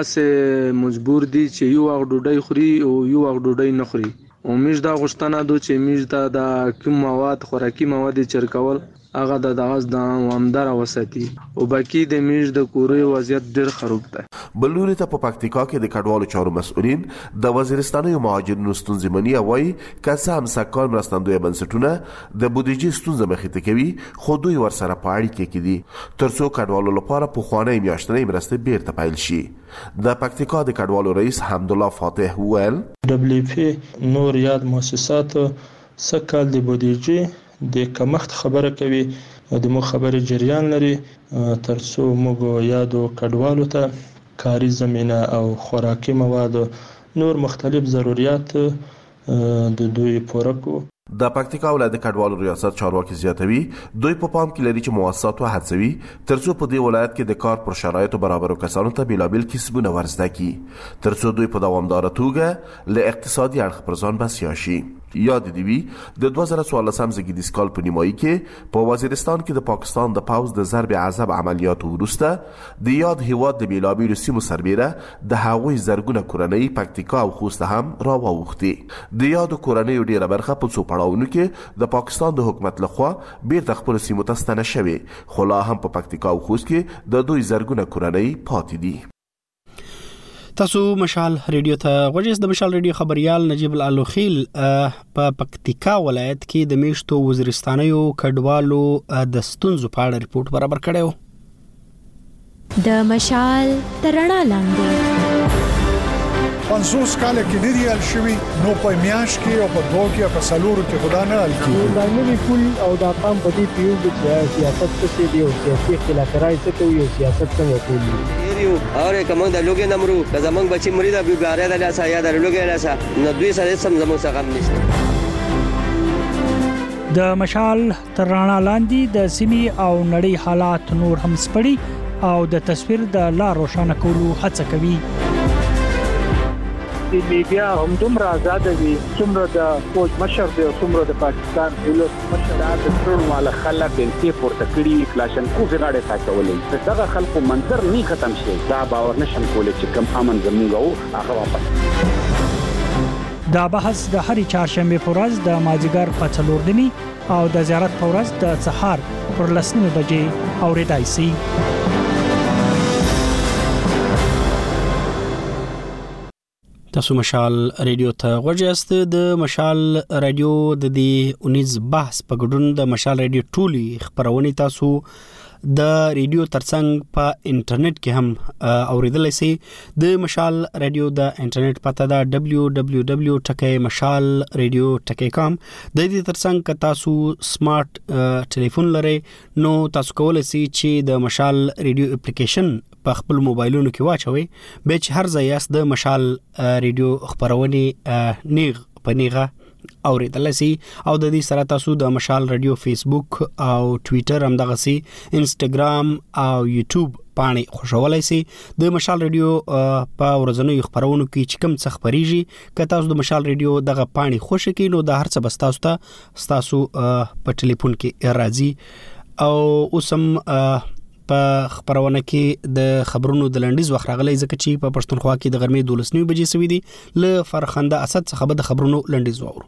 داسې مجبور دي چې یو وخت ډوډۍ خوري او یو وخت ډوډۍ نه خوري. او میش دا غوښتنه ده چې میش د کوم مواد خوراکي مواد چرکول هغه د دغه د عوامدار وساتي او باقي د میش د کوري وضعیت ډېر خراب دی. بل لوري ته په پکتیکا کې د کډوالو چارو مسؤلین د وزیرستاني مهاجرینو ستونزې مني او وایي که څه هم سږکال مرستندویه بنسټونه د بودیجې ستونزه مخې ته کوي خو دوی ورسره په اړیکه کې دي تر څو کډوالو لپاره پخوانۍ میاشتنۍ مرستې بیرته پیل شي. د پکتیکا د کډوالو رئیس حمدالله فاتح ویل WFP نور یاد مؤسسات سږکال د بودیجې د کمښت خبره کوي او د مو خبرې جریان لري تر څو موږ یادو کډوالو ته کاري زمینه او خوراکي مواد نور مختلف ضرورت د دوی پوره کو. د پکتیکا ولایت د کډوالو ریاست چارواکي زیاتوي دوی په پام کې لري چې مؤسسات وهڅوي تر څو په دې ولایت کې د کار پر شرایطو برابرو کسانو ته بیلابیل کسبونه ورزده کړي تر څو دوی په دوامداره توګه له اقتصادي اړخ پر ځان بسیا شي. یاد دی وی د 2014 زګیدیس کال په نیمایي کې په وزیرستان کې د پاکستان د پاوز د ضرب عذاب عملیاتو وروسته د یاد هیواد د بیلابیلو سیمو سربیره د هغوی زرګونه کورنۍ پکتیکا او خوست هم راووختې. د یاد کورنۍ ډیره برخه په څو پړاوونو کې د پاکستان د حکومت لخوا بیرته خپل سیمو ته ستنه شوي خو لا هم په پکتیکا او خوست کې د دوی زرګونه کورنۍ پاتې دي. تاسو مشال ریډیو ته غوږی د مشال ریډیو خبريال نجیب الله خیل په پکتیکا ولایت کې د میشتو وزیرستانیو کډوالو د ستونزو په اړه ریپورت برابر کړو. د مشال ترڼا لاندې 50 کال کې نه دی ال شوی نو په میاش کې او په دوه کې په سالورو کې خدا نه ال کې دا نوی پول او دا قام په دې پیو د سیاست څخه دی او سیاسي اختلافات څخه کوي سیاست څنګه کوي اور کوم د لوګي نمرو د زمنګ بچي مرید ابي باره د لاسه یا د لوګي لاسه نو دوی سره سم زمو څخه نشته. د مشال ترڼا لاندې د سیمي او نړۍ حالات نور هم سپړي او د تصویر د لا روښانه کولو هڅه کوي. د میډیا هم دومره آزاد دي څومره د فوج مشر دی او څومره د پاکستان ولس مشر د ټول مال خلک د پورته کړي کلاشن کو غاړه ساتولې دغه خلکو منظر نه ختم شي دا باور نشم کولای چې کم امن زموږ هغه واپس. دا بحث د هرې چهارشنبه په ورځ د مازیګر په 4 او د زیارت په ورځ د سهار پر 10 بجې اوریدای شي. تاسو مشال ریډیو ته غوږی د مشال ریډیو د دې 19 بحث په ګډون د مشال ریډیو ټولي خبرونه تاسو د ریډیو ترڅنګ په انټرنیټ کې هم اوریدلای شئ. د مشال ریډیو د انټرنیټ پته ده www.mashalradio.com. د دې ترڅنګ که تاسو سمارټ ټلیفون لرئ نو تاسو کولی شئ چې د مشال ریډیو اپلیکیشن په خپل موبایلونو کې واچوي. به چې هر ځای یاست د مشال ریډیو خبرونه نیغ په نیغه اوریدلای شئ او د دې سره تاسو د مشال ریډیو فیسبوک او ټویټر هم دغه سي انستګرام او یوټیوب باندې خوشولای شئ. د مشال ریډیو په ورځنیو خبرونو کې چې کوم څه خبريږي که تاسو د مشال ریډیو دغه پاڼې خوښ کړئ نو د هر څه تاسو په ټلیفون کې راځي. او اوسم په خبرونه کې د خبرونو د لنډیز وخت راغلی ځکه چې په پښتونخوا کې د غرمې 12 بجې سوي دي. ل فرخنده اسد څخه د خبرونو لنډیز واورو.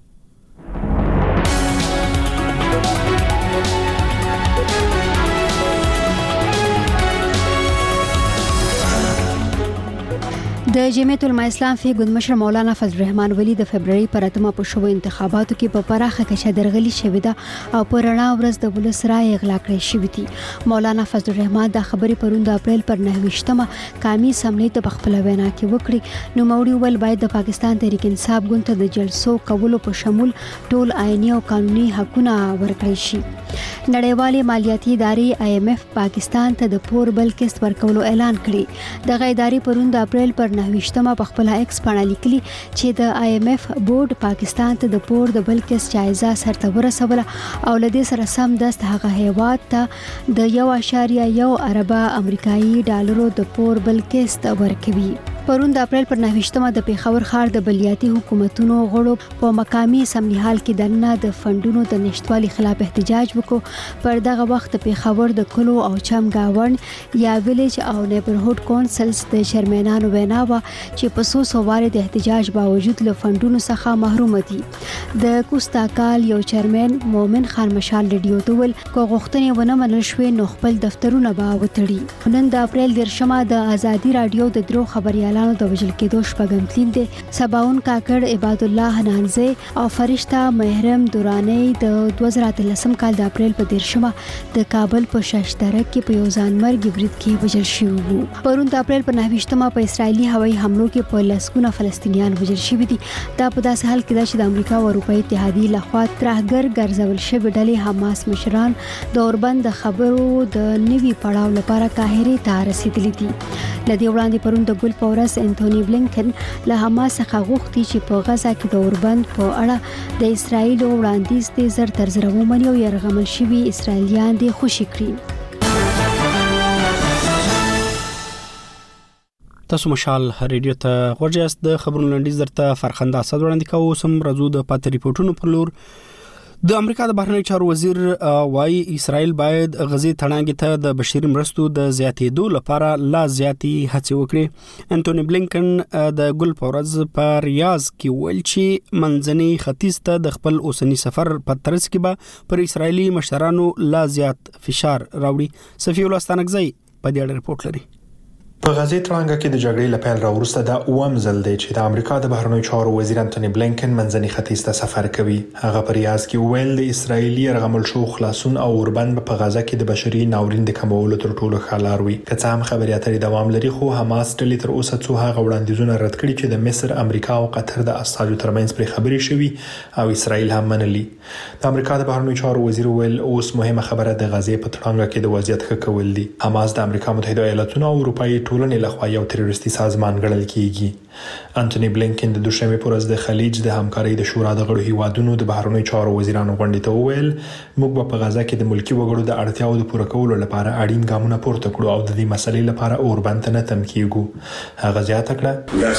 د جمعیت العلماء اسلام فی ګوند مشر مولانا فضل الرحمن ولی د فبرवरी پر 8 په شوو انتخاباتو کې په پراخه کچه درغلي شوې ده او په رڼا ورځ د ولس رائے اغلا کړې شوې دي. مولانا فضل الرحمن د خبرې پروند اپریل پر 9مه قومي اسمبلی ته خپل وینا کې وکړي. نو موري ول باید د پاکستان تحریک انصاف ګوند ته د جلسو کولو په شمول ټول آئینی او قانوني حقونه ورکړي شي. نړیوالې مالیاتي ادارې IMF پاکستان ته د پور بل قسط ورکولو اعلان کړي. دغه ادارې پروند اپریل پر 9مه په خپل ایکس باندې لیکلي چې د IMF بورډ پاکستان ته د پور د بل قسط جایزه سرته ورسوله او لدې سره سم دست هغه هیواد ته د 1.1 ارب امریکایي ډالرو د پور بل قسط ورکوي. پروند اپریل پر 9مه د پیښور ښار د بلیاتي حکومتونو غړو په مقامی اسمبلی هال کې دنه د فندونو د نشټوالي خلاف احتجاج وکړ. پر دغه وخت پیښور د کلو او چم گاون یا ویلیج او نیبرهود کونسلز د چیرمنانو وینا و چې په 100 واره د احتجاج باوجود له فندونو څخه محروم دي. د کوستاکال یو چیرمن مومن خان مشال ریډیو ته ول کو غوښتنې ونه منل شوې نو خپل دفترونه به وتړي. نن د اپریل 10مه د ازادي رادیو د درو خبري د وجل کېدو شپږم تیم دي. سباون کاکړ عباد الله نانزه او فرشتہ محرم دورانی د 2013 کال د اپریل په 10مه د کابل په شاشترک کې په یو ځانمرګي برید کې وژل شوي وو. پرون د اپریل په 9مه په اسرایلی هوایي حملو کې په لسګونه فلسطینیان وژل شوي دي. دا په داسې حال کې ده چې د امریکا او اروپאי اتحادیې لخوا ترهګر ګرځول شوي ډلې حماس مشران د اوربند د خبرو د نوي پړاو لپاره قاهره ته رسیدلي دي. لدې وړاندې پرون د ګل پورس انټونی بلینکن له حماس څخه غوښتي چې په غزا کې د اوربند په اړه د اسرایل وړاندیز د زر تر زر ومني او يرغمل شوي اسرایلیان دي خوشي کړي. تاسو مشال ریډیو ته غوږیاست. د خبرونو لنډیز درته فرخنده اسد وړاندې کوو. سم راځو د پاتې ریپورتونو پر لور. د امریکا د بهرنیو چارو وزیر وايي اسرائیل باید غزې تړانګې ته د بشري مرستو د زیاتېدو لپاره لا زیاتې هڅې وکړي. انټونی بلینکن د ګل پورز په ریاض کې ویل چې منځني ختیځ ته د خپل اوسنی سفر په ترڅ کې به پر اسرایلی مشرانو لا زیات فشار راوړي. صفی الله ستانکزی په دې اړه ریپورت لري. په غزې تړانګه کې د جګړې لپاره راوروسته دا اوم ځل دی چې د امریکا د بهرنیو چارو وزیر انټونی بلینکن منځني ختیځ ته سفر کوي. هغه په ریاض کې ویل د اسرایلی یرغمل شو خلاصون او اوربند په غزه کې د بشري ناورین د کمولو تر ټولو ښه لار وي. که څه هم خبري اترې دوام لري خو حماس ډلې تر اوسه څو هغه وړاندیزونه رد کړي چې د مصر، امریکا او قطر د اساسو ترمنځ پر خبري شوي او اسرایل هم منلي. د امریکا د بهرنیو چارو وزیر ویل اوس مهمه خبره د غزې په تړانګه کې د وضعیت ښه کول دي. حماس د امریکا متحده ایالاتونو او اروپאי ټولنې لخوا یو تروریستي سازمان ګڼل کیږي. انټونی بلینکن د دوشنبه پر ورځ د خلیج د همکارۍ د شورا د غړو هیوادونو د بهرنیو چارو وزیرانو غونډې ته وویل موږ په غزه کې د ملکی وګړو د اړتیاو د پوره کولو لپاره اړین ګامونه پورته کړو او د دې مسلې لپاره اوربند ته نه تم کیږو. هغه زیاته کړه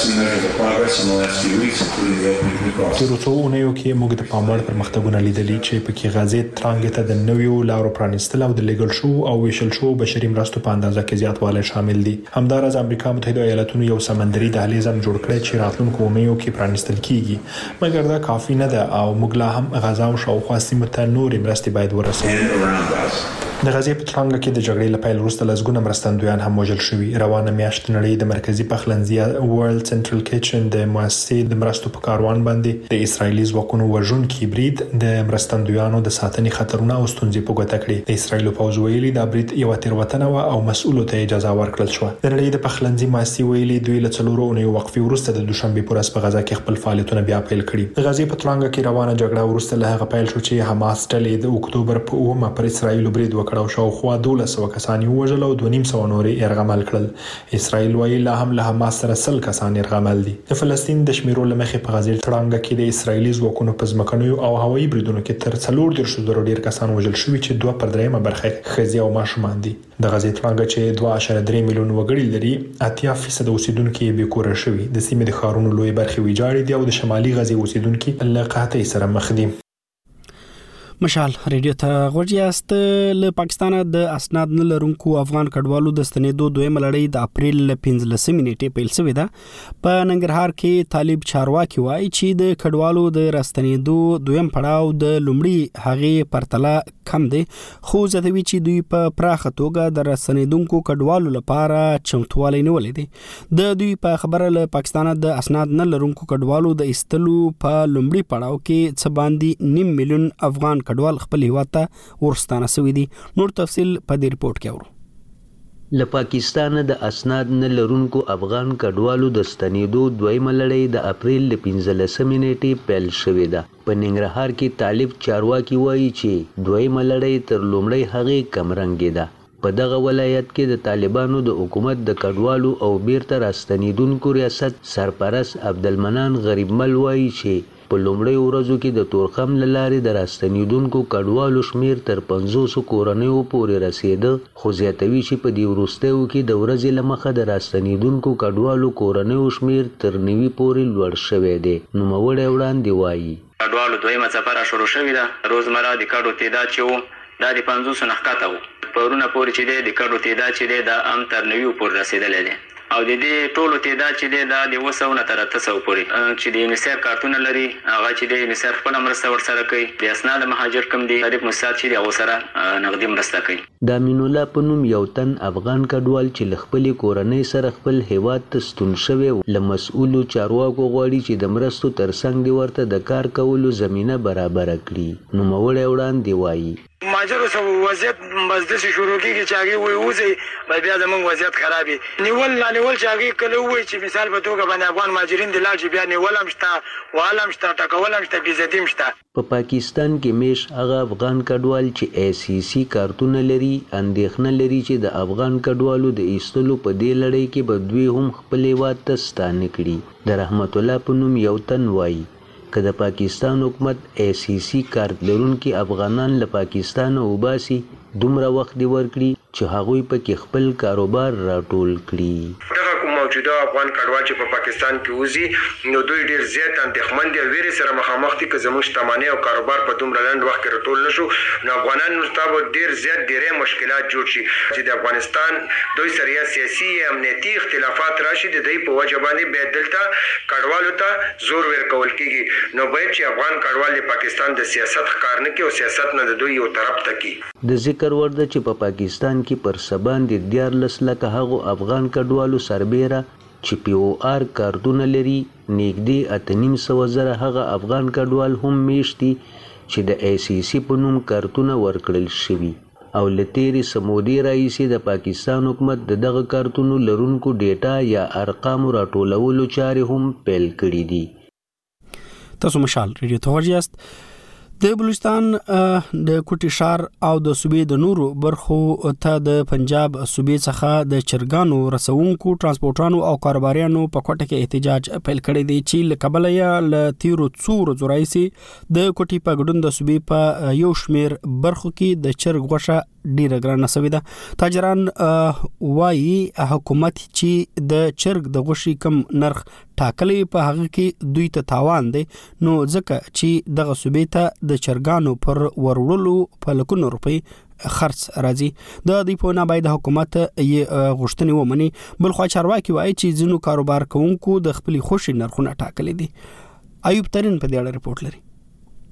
تر څو اونیو کې موږ د پاموړ پرمختګونه لیدلي چې په کې غزې ترانګ ته د نویو لارو پرانیستل او د لیګل شو او ویشل شو بشري مرستو په اندازه کې زیاتوالی شامل دي. همدارس امریکا متحده ایالاتونو یو سمندري دهلیز جوړ کړی چې راتلونکو اونیو کې پرانیستل کیږي، مګر دا کافي نه ده او موږ لا هم غزا او شاوخوا سیمو ته نورې مرستې باید ورسوو. د غزې په ترانګه کې د جګړې لپاره وروسته لزګونه مرستندویان هم وژل شوي. روانه میاشت نړۍ د مرکزی پخلنځي ورلد سنټرل کچن د مؤسسې د مرستو په کاروان باندې د اسرایلی ځواکونو وژونکي برید د مرستندویانو د ساتنې خطرونه او ستونزې په ګوته کړې. د اسرایل پوځ ویلي دا برید یو تیروتنه او مسؤل ته اجازه ورکړل شو. د نړۍ د پخلنځي مؤسسې ویلي دوی له څلورو اونیو وقفې وروسته د دوشنبه پر ورځ په غزا کې خپل فعالیتونه بیا پیل کړي. د غزې په ترانګه کې روانه جګړه وروسته له هغه پیل شو چې حماس ډلې د اکتوبر په 9 پر اسرایل برید وکړ او شاوخوا 1200 کسان وژل او 250 نورې يرغمل کړل. اسرایل وایي لا هم له حماس سره 100 کسان يرغمل دي. د فلسطین د شمیرو لمخې په غزې ترانګه کې د اسرایلی ځواکونو په ځمکنیو او هوایي بریدونو کې تر 400 ډیر کسان وژل شوي چې 2/3 برخه ښځې او ماشومان دي. د غزې ترانګه چې 2.3 میلیون وګړي لري 80% اوسیدونکو یې بیکوره شوي. د سیمې د ښارونو لوی برخې ویجاړې دي او د شمالي غزې اوسیدونکو له قحطۍ سره مخ دي. مشال ریډیو ته غوړیاست. له پاکستان د اسناد نه لرونکو افغان کډوالو د ستنېدو دویم لړۍ د اپریل 15 نیټې پیل شوې ده. په ننګرهار کې طالب چارواکي وایي چې د کډوالو د راستنېدو دویم پړاو د لومړي هغې پرتله کم دی، خو زیاتوي چې دوی په پراخه توګه د راستنېدونکو کډوالو لپاره چمتووالی نیولی دی. د دوی په خبره له پاکستان د اسناد نه لرونکو کډوالو د ایستلو په لومړي پړاو کې څه باندې 9 میلیون افغان کډوال خپل هیواد ته ورستانه شوي دي. نور تفصیل په دې رپورت کې اورو. له پاکستان د اسناد نه لرونکو افغان کډوالو د ستنېدو دویمه لړۍ د اپریل 15 نیټې پیل شوې ده. په ننګرهار کې طالب چارواکي وایي چې دویمه لړۍ تر لومړۍ هغې کم رنګې ده. په دغه ولایت کې د طالبانو د حکومت د کډوالو او بیرته راستنېدونکو ریاست سرپرست عبدالمنان غریبمل وایي چې په لومړۍ ورځو کې د تورخم له لارې د راستنېدونکو کډوالو شمیر تر 500 کورنیو پورې رسېده، خو زیاتوي چې په دې وروستیو کې د ورځې له مخه د راستنېدونکو کډوالو کورنیو شمیر تر 90 پورې لوړ شوی دی. نوموړی وړاندې وایي کډوالو دویمه څپره شروع شوې ده. روزمره د کډو تعداد چې و دا د 500 نه ښکته و. پرونه پورې چې دی د کډو تعداد چې دی دا هم تر 90 پورې رسېدلی دی او د دې ټولو تعداد چې دی دا د 200 نه تر 800 پورې چې د یونیسف کارتونه لري هغه چې د یونیسف خپله مرسته ورسره کوي. د اسناد مهاجر کم دي طالب مساعد چې دی هغو سره نغدي مرسته کوي. د امین الله په نوم یو تن افغان کډوال چې له خپلې کورنۍ سره خپل هیواد ته ستون شوی له مسؤلو چارواکو غواړي چې د مرستو ترڅنګ دی ورته د کار کولو زمینه برابره کړي. نوموړی وړاندې وایي ماجرو سو وضعیت مزدسي شروع کیږي چې هغه وي اوسې بیا زموږ وضعیت خرابي. نیول چې هغه کله وي چې مثال په توګه باندې افغان مهاجرین د لاړ چې بیا نیول هم شته والم شته ټکول هم شته بیزتیم شته. په پاکستان کې میش هغه افغان کډوال چې ACC کارتونه لري اندېښنه لري چې د افغان کډوالو د ایستلو په دې لړۍ کې به دوی هم خپل هیواد ته ستانه کړي. د رحمت الله په نوم یو تن وایي که د پاکستان حکومت ACC کارت لرونکي افغانان له پاکستان وباسي دومره وخت دی ورکړي چې هغوی پکې خپل کاروبار راټول کړي. موجوده افغان کډوال چې په پاکستان کې وزي نو دوی ډیر زیات اندېښمن دي او ویرې سره مخامخ دي چې زموږ شتمنۍ او کاروبار په دومره لنډ وخت کې راټول نشو نو افغانان مستقبل ډیر زیات ډیرې مشکلات جوړ شي چې د افغانستان دوی سره یا سیاسي یا امنیتي اختلافات راشي د دوی په وجه باندې بیا دلته کډوالو ته زور ورکول کیږي. نو باید چې افغان کډوال د پاکستان د سیاست ښکار نه کوي او سیاست نه د دوی یو طرف ته کی. د ذکر ور ده چې په پاکستان کې پر سبان د 14 لکه هغو افغان کډوالو سربیره چې POR کارتونه لري نږدې 8.5 هغه افغان کډوال هم میشتي چې د ACC په نوم کارتونه ورکړل شوي او له تیرې سمودي راهیسې د پاکستان حکومت د دغه کارتونو لرونکو ډیټا یا ارقامو راټولولو چارې هم پیل کړي دي. تاسو مشال ریډیو ته ورجاست. د بلوچستان د کوټي شهر او د صوبې د نورو برخو ته د پنجاب صوبې څخه د چرګانو رسونکو ترانسپورټرانو او کاروباریانو په کوټه کې احتجاج پیل کړی دی چې له کبله یا له تیرو څو زورایسي د کوټي په ګډون د صوبې په یو شمیر برخو کې د چرګ غوښه ډیره ګرانه شوې ده. تاجران وایي حکومت چې د چرګ د غوښې کم نرخ ټاکلی په هغه کې دوی ته تاوان دی نو ځکه چې دغه صوبې ته د چرګانو پر وروړلو په لکونو روپۍ خرڅ راځي. د دې په نه باید حکومت یې غوښتنې ومني. بلخوا چارواکي وایي چې ځینو کاروبار کوونکو د خپل خوشي نرخونه ټاکلي دي. ایوب ترین په دې اړه رپورټ لري.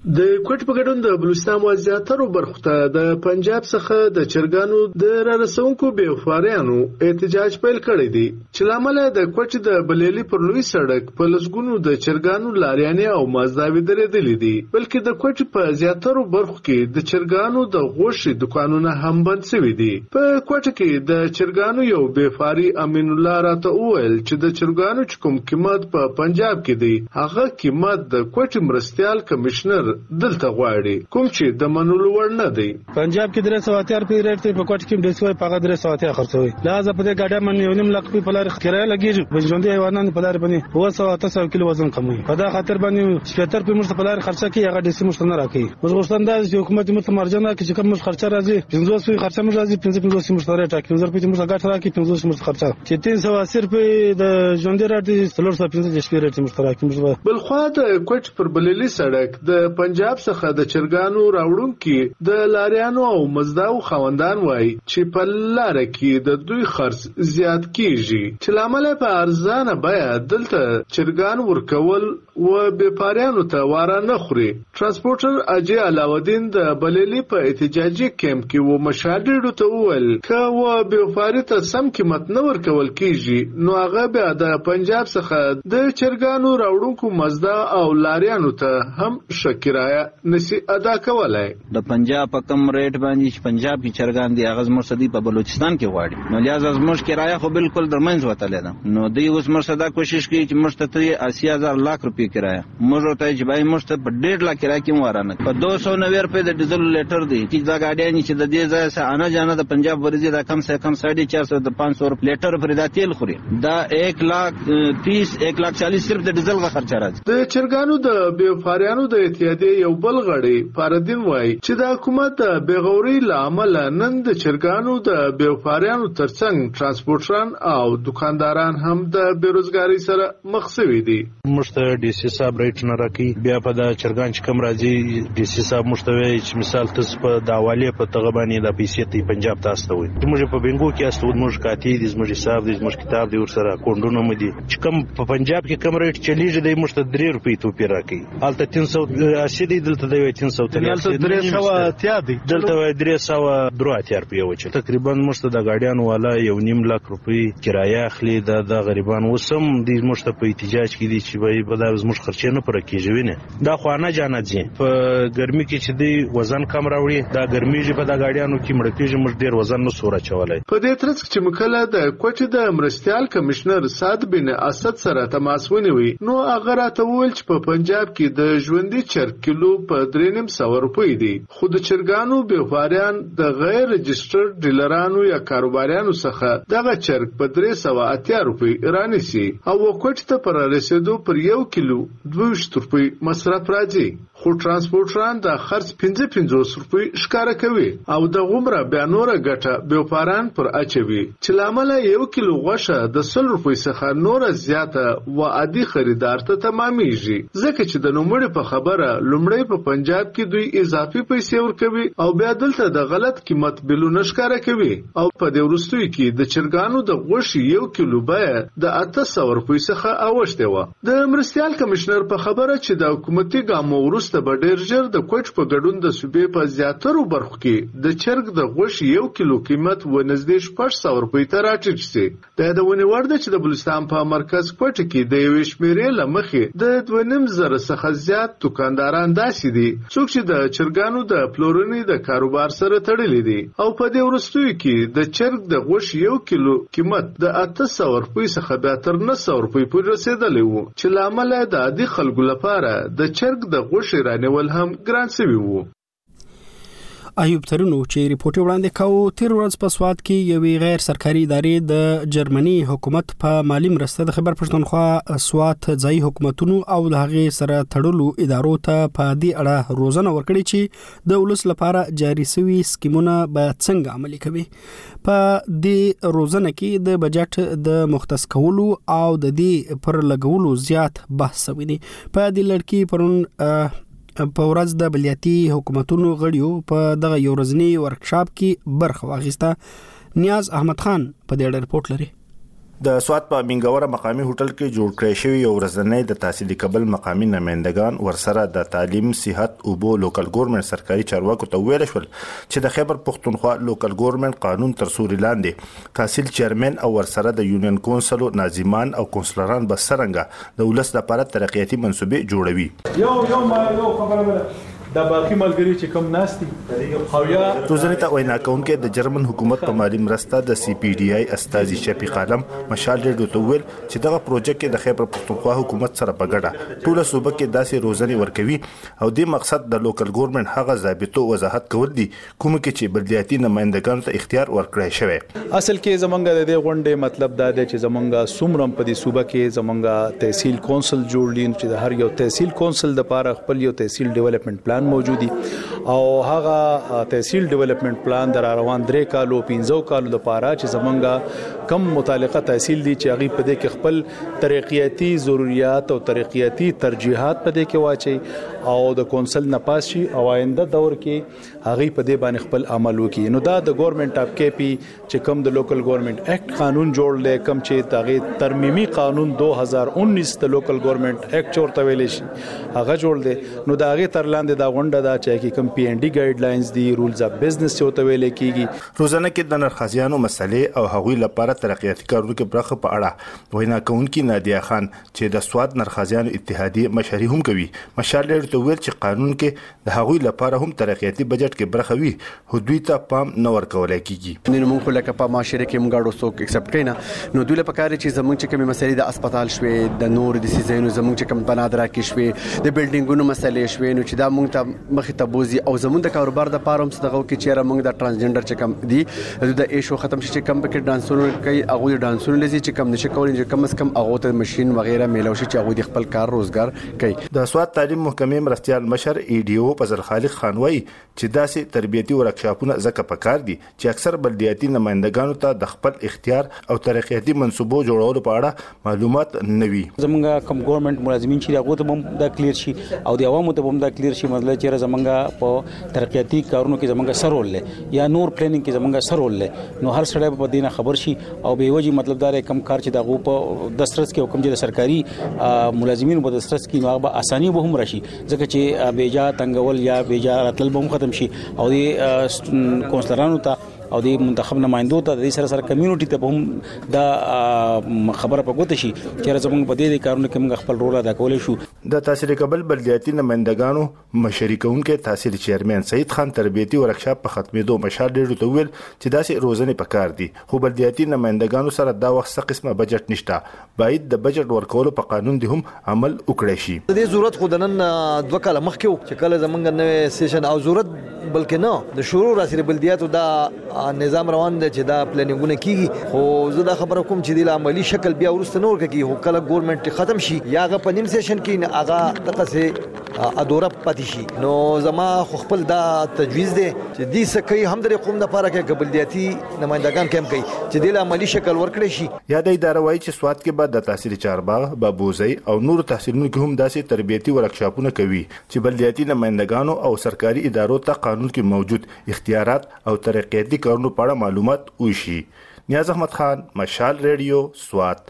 د کوټ په ګډون د بلوچستان وضعیتونو برخه ته د پنجاب څخه د چرګانو د رسونکو بیوفاریانو احتجاج پیل کړی دی چې لامل د کوټ د بلیلی پر لوی سړک په لسګونو د چرګانو لاریانې او مازداوی درېدلې دي بلکې د کوټ په زیاترو برخو کې د چرګانو د غوښې دکانونه هم بند شوي دي په کوټ کې د چرګانو یو بیوفاري امین الله راته وویل چې د چرګانو کوم قیمت په پنجاب کې دی هغه قیمت د کوټ مرستيال کمشنر دلته غواړي کوم چې د منلو وړ نه دی پنجاب کې 380 روپۍ ریټ دی په کوټ کې 200 په 380 خرڅوي لہذا په دې ګاډه من 1.5 لک په لار کرایه لګیږي بجوندي حیوانات په لار باندې 200 کیلو وزن کموي په دا خاطر باندې 70 په مرسته په لار خرڅه کوي هغه ډیسي مرسته نه راکړي موږ غوښتنه ده چې حکومت مرسته مرجانه کې چې کوم خرچه راځي 500 خرچه موږ راځي 550 مرسته راټاکي 1000 په مرسته ګټه راکړي 500 مرسته خرچه چې 380 روپۍ د ژوندۍ راټي 350 شپې راټي مرسته راکړي بل خو د کوټ پر بللی سړک د پنجاب څخه د چرګانو راوړونکو د لاریانو او مزداو خوندان وای چې په لار کې د دوی خرڅ زیات کیږي چې لامل په ارزانه بیا دلته چرګان ورکول و بیپاریانو ته واره نه خوري ترانسپورټر اجي علاودین د بللی په احتجاجي کیمپ کې و مشاهده ته وویل ک و بیپاری ته سم قیمت نه ورکول کیږي نو هغه بیا د پنجاب څخه د چرګانو راوړونکو مزدا او لاریانو ته هم شکرایه نسی ادا کولای د پنجاب په کم ریټ باندې پنجاب کې چرګان دی اغاز مرصدی په بلوچستان کې واړي نو لہذا زموږ کرایه خو بالکل درمنځ وتلې ده نو دوی اوس مرصدا کوشش کوي چې مرصدته 80000 لک روپۍ کرایه موږ ته چې بای مرصد په 1.5 لک کرایه کې ورانه په 290 روپۍ د ډیزل لیټر دی چې دا گاډیان چې د دې ځای سره انا جانا د پنجاب ورزي دا کم سے کم 450 د 500 لیټر پر دا تیل خوري دا 130 140 صرف د ډیزل غا خرچ راځي د چرګانو د بیوفاریانو د اتحادیې یو بل غړی فردین وای چې د حکومت د بیغوري لامل نن د چرګانو د بیوفاریانو ترڅنګ ترانسپورټران او دکانداران هم د بیروزګاری سره مخ شوي دي مشته ډي سي صاحب ریټ نه راکې بیا په د چرګان چې کم راځي ډي سي صاحب مشتوي چې مثال تاسو په داواله په تغه باندې د پیسې ته پنجاب تاسو ته وي موږ په بنګو کې استو موږ کاتی دي موږ حساب دي موږ کتاب دي ور سره کوندونه مدي چې کم په پنجاب کې کم ریټ چلیږي د مشته 3 روپۍ توپیر راکې حالت 380 دی دلته دی 330 دلته 330 روپۍ وچ تقریبا مشته د ګاډیانو والا 1.5 لک روپۍ کرایه اخلي د غریبان وسم د مشته په احتجاج کې دي چې وای په داس مش خرچې نه پر کېږي نه دا خوانه جانه دي په ګرمي کې چې دی وزن کم راوړي دا ګرمي چې په دا ګاډیانو کې مړ کېږي مش ډیر وزن نه سوره چولای په دې ترڅ چې مکله د کوټ د مرستيال کمشنر صاد بن اسد سره تماس ونیوي نو هغه راته وویل چې په پنجاب کې د ژوندۍ چرګ کیلو په 3.5 روپۍ دی خو د چرګانو بیوفاریان د غیر رجسټرډ ډیلرانو یا کاروباریانو څخه دغه چرګ په 380 روپۍ رانیسي او کوټ ته پر رسیدو پر 1 کیلو 200 روپۍ مصرف راځي خو ترانسپورټران د خرڅ 55 روپۍ ښکارا کوي او د غومره بیا نور ګټه بیوفاران پر اچوي چې لامل 1 کیلو غوښه د 100 روپۍ څخه نور زیاته و عادي خریدار ته تمامېږي ځکه چې د نوموړي په خبره لومړی په پنجاب کې دوی اضافي پیسې ورکوي او بیا دلته د غلط قیمت بلونه ښکارا کوي او په دې وروستیو کې د چرګانو د غوښې 1 کیلو بیه د 800 روپۍ څخه اوښته و د مرستيال کمشنر په خبره چې د حکومتي ګامو ورسته به ډیر ژر د کوټ په ګډون د صوبې په زیاترو برخو کې د چرګ د غوښې 1 کیلو قیمت و نږدې 600 روپۍ ته راټیټ شي د یادونې وړ ده چې د بلوچستان په مرکز کوټ کې د یو شمیرې لمخې د 2.5 زره څخه زیات دکانداران داسې دي څوک چې د چرګانو د پلورنې د کاروبار سره تړلي دي او په دې وروستیو کې د چرګ د غوښې 1 کیلو قیمت د 800 روپۍ څخه بیا تر 900 روپۍ پورې رسیدلی و چې لامل د عادي خلکو لپاره د چرګ د غوښې رانیول هم ګران شوی وو ایوب ترنو چې ریپورت وړاندې کاوه تیر ورځ په سواد کې یوې غیر سرکاري ادارې د جرمني حکومت په مالی مرسته د خبر پښتونخوا سواد ځای حکومتونو او د هغې سره تړلو ادارو ته په دې اړه روزنه ورکړي چې د ولس لپاره جاري شوي سکیمونه به څنګه عملي کوي په دې روزنه کې د بجټ د مختص کولو او د دې پر لګولو زیات بحث شوی دی په دې لړ کې پرون په ورځ د بلياتي حکومتونو غړیو په دغه یو ورځنی ورکشاپ کې برخه واخیسته نیاز احمد خان په دې ریپورت لري د سوات په منګوره مقامی هوټل کې جوړ کړی شوی یو ورځنی د تحصیلي کابل مقامی نمائندگان ورسره د تعلیم، صحت او بو لوکل ګورنمنت سرکاري چارواکو ته ویل شول چې د خیبر پختونخوا لوکل ګورنمنت قانون تر سوري لاندې تحصیل چیرمن او ورسره د یونین کونسل ناظمان او کونسلران به څرنګه د ولس لپاره ترقیاتي منصوبې جوړوي. یو خبره د باقي ملګری چې کوم ناستي او یا روزنه ته وینا کوونکې د جرمن حکومت په مالی مرسته د سی پی ډی آی استاذي شفیق عالم مشال ډېر دوه ویل چې دغه پروژه کې د خیبر پختونخوا حکومت سره په ګډه ټول صوبه کې داسې روزنه ورکوي او د مقصد د لوکل ګورنمنت هغه ضابطو وضاحت کول دي کوم کې چې بلدیاتي نمائندګانو ته اختیار ورکړی شوی. اصل کې زمونږ د دې غونډې مطلب دا دی چې زمونږ سومرم په دې صوبه کې زمونږ تحصیل کونسل جوړ لین چې د هر یو تحصیل کونسل د لپاره خپل یو تحصیل ډیولپمنٹ پلان موجود دی او هغه تحصیل ډیولپمنٹ پلان در روان 3 کالو 15 کالو لپاره چې زمونږ کم متعلقه تحصیل دي چې هغه په دې کې خپل ترقیاتي ضرورت او ترقیاتي ترجیحات په دې کې واچي او د کونسل نه پاس شي او آینده دور کې هغه په دې باندې خپل عمل وکړي. نو دا د ګورنمنت اف کې پی چې کم د لوکل ګورنمنت اکټ قانون جوړ لې کم چې تغیر ترمیمي قانون 2019 د لوکل ګورنمنت اکټ چورته ویلې شي هغه جوړ دی. نو دا هغه تر لاندې دا غونډه دا چې کوم پی ان ډي ګایډ لاینز دي رولز اف بزنس چورته ویلې کیږي. روزانه کې د نرخازیانو مسلې او هغوی لپاره ترقیاتي کارونو کې برخه په اړه وینا کوونکی نادیه خان چې د سواد نرخازیانو اتحادیه مشري هم کوي مشال ډېر ته ویل چې قانون کې د هغوی لپاره هم ترقیاتي بجټ کې برخه وي دوی ته پام نه ورکول کیږي. نن موږ لکه په معاشره کې موږ غواړو څوک ایکسپټ کینا نو دوی لپاره کار چې زموږ چې کومه مسلې د هسپتال شوي د نور د سيزونو زموږ چې کوم بنادرا کې شوي د بلډینګونو مسلې شوي نو چې دا موږ ته مخې ته بوزي او زموږ د کاروبار د پاره هم څه دغه کې چیرې موږ د ترانسجنډر چې کم دي د ایشو ختم شي چې کم پکې ډانسونو کوي هغه ډانسونو لذي چې کم نشي کولای چې کم از کم هغه ته ماشين وغیرہ میلاو شي چې هغه د خپل کار روزګار کوي. د سواد تعلیم محکمې مرستيال مشر ای ډی او فضل خالق خان وایي چې داسې تربیتي ورکشاپونه زکه پکار دي چې اکثر بلدیاتي نمائندګانو ته د خپل اختیار او ترقیاتي منصوبو جوړولو په اړه معلومات نه وي. زمونږ کوم ګورنمنت ملازمین چې هغه ته هم دا کلیر شي او د عوامو ته هم دا کلیر شي مطلب چې زمونږ په ترقیاتي کارونو کې زمونږ سر رول لري یا نور پلانینګ کې زمونږ سر رول لري نو هر سړی په دې نه خبر شي او به وجه مطلب دا کم کار چې دغه په دسترس کې حکم چې سرکاري ملازمین په دسترس کې نو به اساني به هم راشي ځکه چې بیجا تنګول یا بیجا راتل به هم ختم شي او د کونسلرانو ته او د منتخب نمائندو ته د سره کمیونټي ته هم دا خبره پګوت شي چې زموږ په دې کارونو کې موږ خپل رول ادا کولای شو. د تحصیل کابل بلدیاتي نمائندګانو مشري کوونکې تحصیل چیرمن سید خان تربیتي ورکشاپ په ختمېدو مشال ډېر ته ویل چې داسې روزنه پکار دي خو بلدیاتي نمائندګانو سره دا وخت څه قسمه بجټ نشته باید د بجټ ورکولو په قانون دي هم عمل وکړي شي. د دې ضرورت خو د نن 2 کال مخکې چې کله زمونږ نوې سیشن او ضرورت بلکې نه د شروع راسره بلدیاتو دا نظام روان دی چې دا پلانینګونه کیږي خو زه دا خبره کوم چې د عملی شکل بیا ورسته نور کوي هو کله ګورنمنت ختم شي یا هغه په نیم سیشن کې هغه دغه سه ادوره پاتې شي نو زما خپل دا تجویز دی چې دې سکه هم د قوم لپاره کې بلدیاتي نمائندگان کم کوي چې د عملی شکل ورکړي شي. یا د اداره وایي چې سواد کې بعد د تحصیل چارباغ بابوزي او نور تحصیلونو کې هم داسې تربیتي ورکشاپونه کوي چې بلدیاتي نمائندگانو او سرکاري ادارو ته قانون کې موجود اختیارات او ترقیاتي کارونو په اړه معلومات وشي. نیاز احمد خان مشال ریډیو سوات.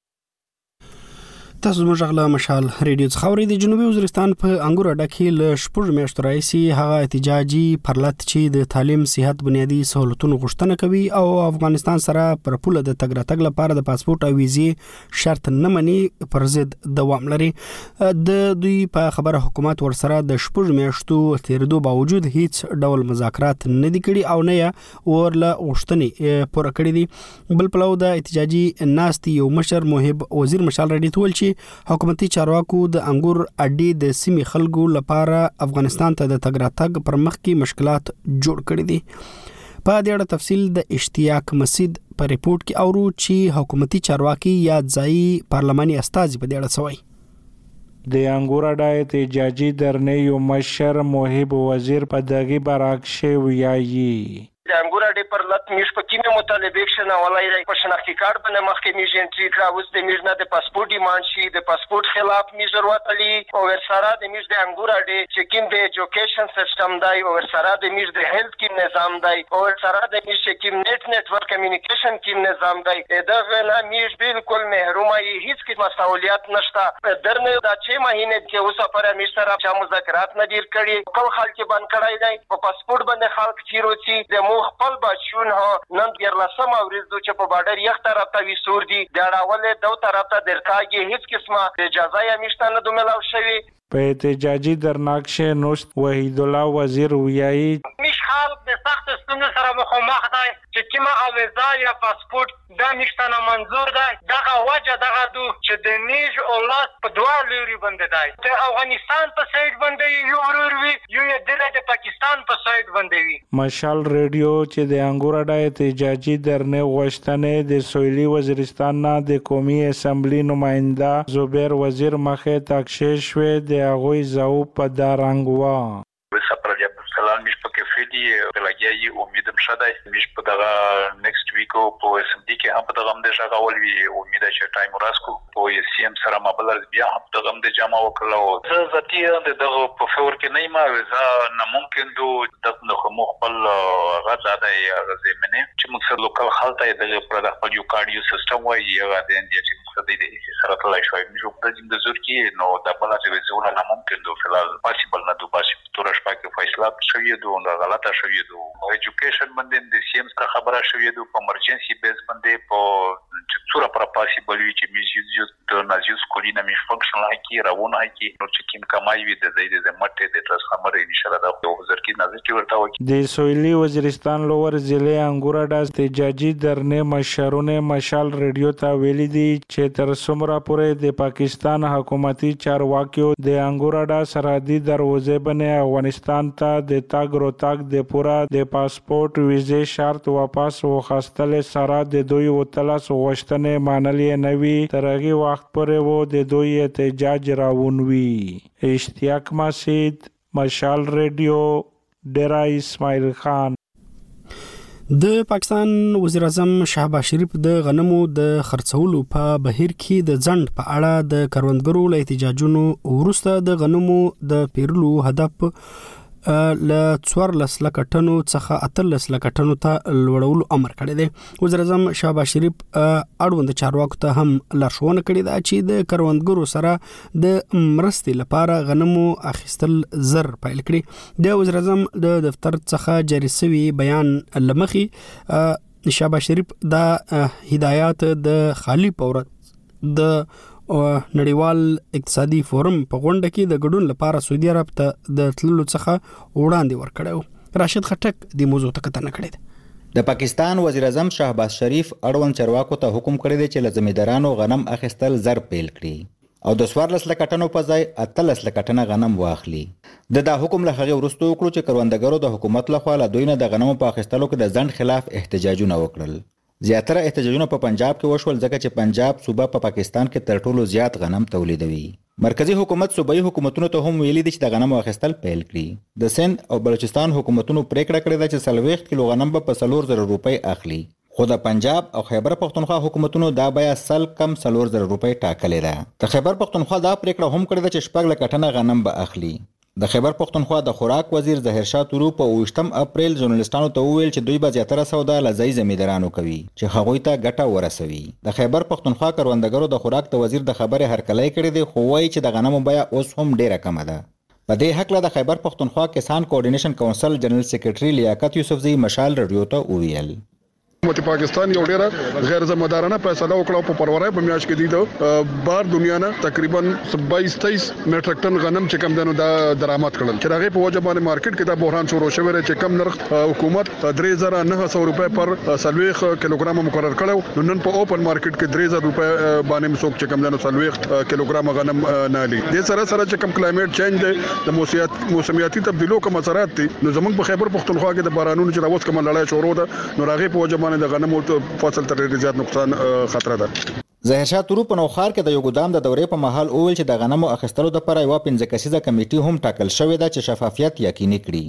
تاسو زموږ غلا مشال ریډیو څخه اورئ. د جنوبي وزیرستان په انګور اډه کې له شپږ میاشتو راهیسې هغه احتجاجي پرلط چې د تعلیم صحت بنیادي سہولتونو غوښتنه کوي او افغانستان سره پر پوله د تګ راتګ لپاره د پاسپورت او ویزې شرط نه مني پر ضد دوام لري. د دوی په خبره حکومت ورسره د شپږ میاشتو تیریدو باوجود هیڅ ډول مذاکرات نه دي کړي او نه یې ورله غوښتنې پوره کړې دي. بل پلو د احتجاجي ناستي یو مشر محب وزیر مشال ریډیو ته ویل چې حکومتي چارواکو د انګور اډې د سیمې خلکو لپاره افغانستان ته د تګ راتګ پر مخ کې مشکلات جوړ کړي دي. په دې اړه تفصیل د اشتیاق مسید په ریپورت کې اورو چې حکومتي چارواکي یا ځایي پارلماني استازي په دې اړه سوي. د انګور اډې احتجاجي درنې یو مشر محب وزیر په دغه برعکس ویایي د انګور اډې پر لټ میش په کیمه مطالبه شنه ولای په شناختی کارت باندې مخکې میش انټری کړه اوس د میش نه د پاسپورت ډیماند شي د پاسپورت خلاف میش ضرورت علی او ورسره د میش د انګور اډې چې کیم د ایجوکیشن سیستم دی او ورسره د میش د هیلث کیم نظام دی او ورسره د میش کیم نتورک کمیونیکیشن کیم نظام دی دغه نه میش بالکل محرومه هیڅ قسم مسؤلیت نشته درنه دا 6 مهینه کې اوس پر میش سره چا مذاکرات نه دیر کړي خپل خلک باندې کړای دی په پاسپورت باندې خلک چیروچی د مو خپل بچون ها نن ډیر لسم اوریدو چې په بارډر یو طرف ته وسور دي د اړول دو طرف ته درتاږي هیڅ قسمه اجازه یې مشته نه دوملاو شوی په احتجاجي درناکش نوشت وحید الله وزیر ویایي مش خلک د سخت ستونزو سره مخامخ دي چې کیما اوزا یا پاسپورت دا نشته نه منظور ده دغه وجه دغه دو چې د نیج او لاس په دوه لوري باندې دی د افغانستان په سایډ باندې یو ورور وي یو د پاکستان په سایډ باندې وي مشال ریډیو چې د انګور اډې احتجاجي درنه غوښتنې د سویلي وزیرستان نه د قومي اسمبلی نماینده زبیر وزیر مخه تاکشې شوې د هغوی زاو په دارنګوا سلام میش پکې فدی بلګیای امیدم شاده میش په دغه نیکسټ ویکو په اس ام ډي کې هم په دغه د شغاول وی امید چې ټایم راسکو په سی ام سره مبلغ بیا هم دغه د جامع وکړو زه ذاتی دغه په فور کې نه ما وزا نه ممکن دو دغه مخبل غزاده زمینه چې موږ سره لوکل خلک د پر د خپل یو کارډیو سیستم وایي هغه د اندیا چې موږ د سره تلای شوی موږ په دې د زور کې نو د بل څه وزول نه ممکن دو فلال پاسیبل نه دو باسي تورش پاکه فیصله شوی دو غلطه شوی دو ایجوکیشن باندې د سی ام سره خبره شوی دو په امرجنسي بیس باندې په څوره پر پاسیبل وی چې میوزیک د نازیوس کولینا می فنکشنل کی راونه کی نو چې کیم کمای وی د زید د مټه د ترانسفارمر ان شاء الله د وزیر کی نازل کی ورته وکی د سویلي وزیرستان لوور ضلع انګور اډې احتجاجي درنه مشرونه مشال ریډیو ته ویلي دي چې تر څومره پورې د پاکستان حکومتي چارواکیو د انګور اډې سرحدي دروازې باندې افغانستان ته د تاګ روتاګ د پورا د پاسپورت ویزه شرط واپس وخاستل سره د دوی وتلاس غوښتنې مانلې نوي ترغي وخت پورې وو د دوی احتجاج راونوي اشتیاق مسجد مشال ریډیو ډیرا اسماعیل خان د پاکستان وزیر اعظم شهباز شریف د غنمو د خرڅولو په بهیر کې د ځند په اړه د کروندګرو له احتجاجونو وروسته د غنمو د پیرلو هدف ل 14 لک ټنو څخه 18 لک ټنو ته لوړولو امر کړی دی. وزیر اعظم شهباز شریف اړوند چارواکو ته هم لارښوونه کړې ده چې د کروندګرو سره د مرستې لپاره غنمو اخیستل زر پیل کړي. د وزیر اعظم د دفتر څخه جاری شوی بیان لمخې شهباز شریف دا هدایات د خالی پورت د نړیوال اقتصادي فورم په غونډه کې د ګډون لپاره سعودي عرب ته د تللو څخه وړاندې ورکړو. راشد خټک د موضوع ته کتنه کړې ده. د پاکستان وزیر اعظم شهباز شریف اړوند چارواکو ته حکم کړی دی چې لزمیدارانو غنم اخیستل زر پیل کړي او د 14 لک ټنو په ځای 18 لک ټنه غنم واخلي. دا حکم له هغه وروسته وکړو چې کروندګرو د حکومت لخوا له دوی نه د غنمو په اخیستلو کې د ځند خلاف احتجاجونه وکړل. زیاتره احتجاجونه په پنجاب کې وشول ځکه چې پنجاب صوبه په پاکستان کې تر ټولو زیات غنم تولیدوي. مرکزی حکومت صوبایي حکومتونو ته هم ویلي دي چې د غنمو اخیستل پیل کړي. د سند او بلوچستان حکومتونو پریکړه کړې ده چې 40 کیلو غنم په 4000 روپۍ اخلي. خو د پنجاب او خیبر پختونخوا حکومتونو دا بیا سل کم 4000 روپۍ ټاکلې ده. د خیبر پختونخوا دا پریکړه هم کړې ده چې 6 لک ټنه غنم به اخلي. د خیبر پختونخوا د خوراک وزیر ظاهر شاه تورو په 28 اپریل ژورنالستانو ته وویل چې دوی به زیاتره سودا لځای زمیندارانو کوي چې هغوی ته ګټه ورسوي. د خیبر پختونخوا کروندګرو د خوراک د وزیر د خبره هرکلی کړی دی خو وایي چې د غنمو بیه اوس هم ډیره کمه ده. په دې حق له د خیبر پختونخوا کسان کوارډینیشن کونسل جنرال سیکریټري لیاقت یوسفزئی مشال رادیو ته وویل حکومت پاکستان یو ډیره غیر ذمہدارانه فیصله وکړه په پرورای په میاشت کې دی بار دنیا نه تقریبا 22-23 میټریک ټن غنم چې کم دنو دا درآمد کړل چې هغه په وجه باندې مارکیټ کې دا بحران شروع شوی چې کم نرخ حکومت 3900 روپے پر 40 کیلوګرام مقرر کړو. نن په اوپن مارکیټ کې 3000 روپے باندې مسوک چې کم دنو 40 کیلوګرام غنم نه لې. د سره سره چې کم کلایمټ چینج دی د موسمیاتي تبدیلو کوم اثرات دي نو زموږ په خیبر پختونخوا کې د بارانونو چې راوځ کوم لړۍ شروع ده نو هغه په وجه د غنمو فصل ته ډېر زیات نقصان خطر ده. ظاهر شاه تورو په نوخار کې د یو ګدام د دورې په محل اول چې د غنمو اخیستلو لپاره یو 15 کسیزه کمیټي هم ټاکل شوې ده چې شفافیت یقیني کړي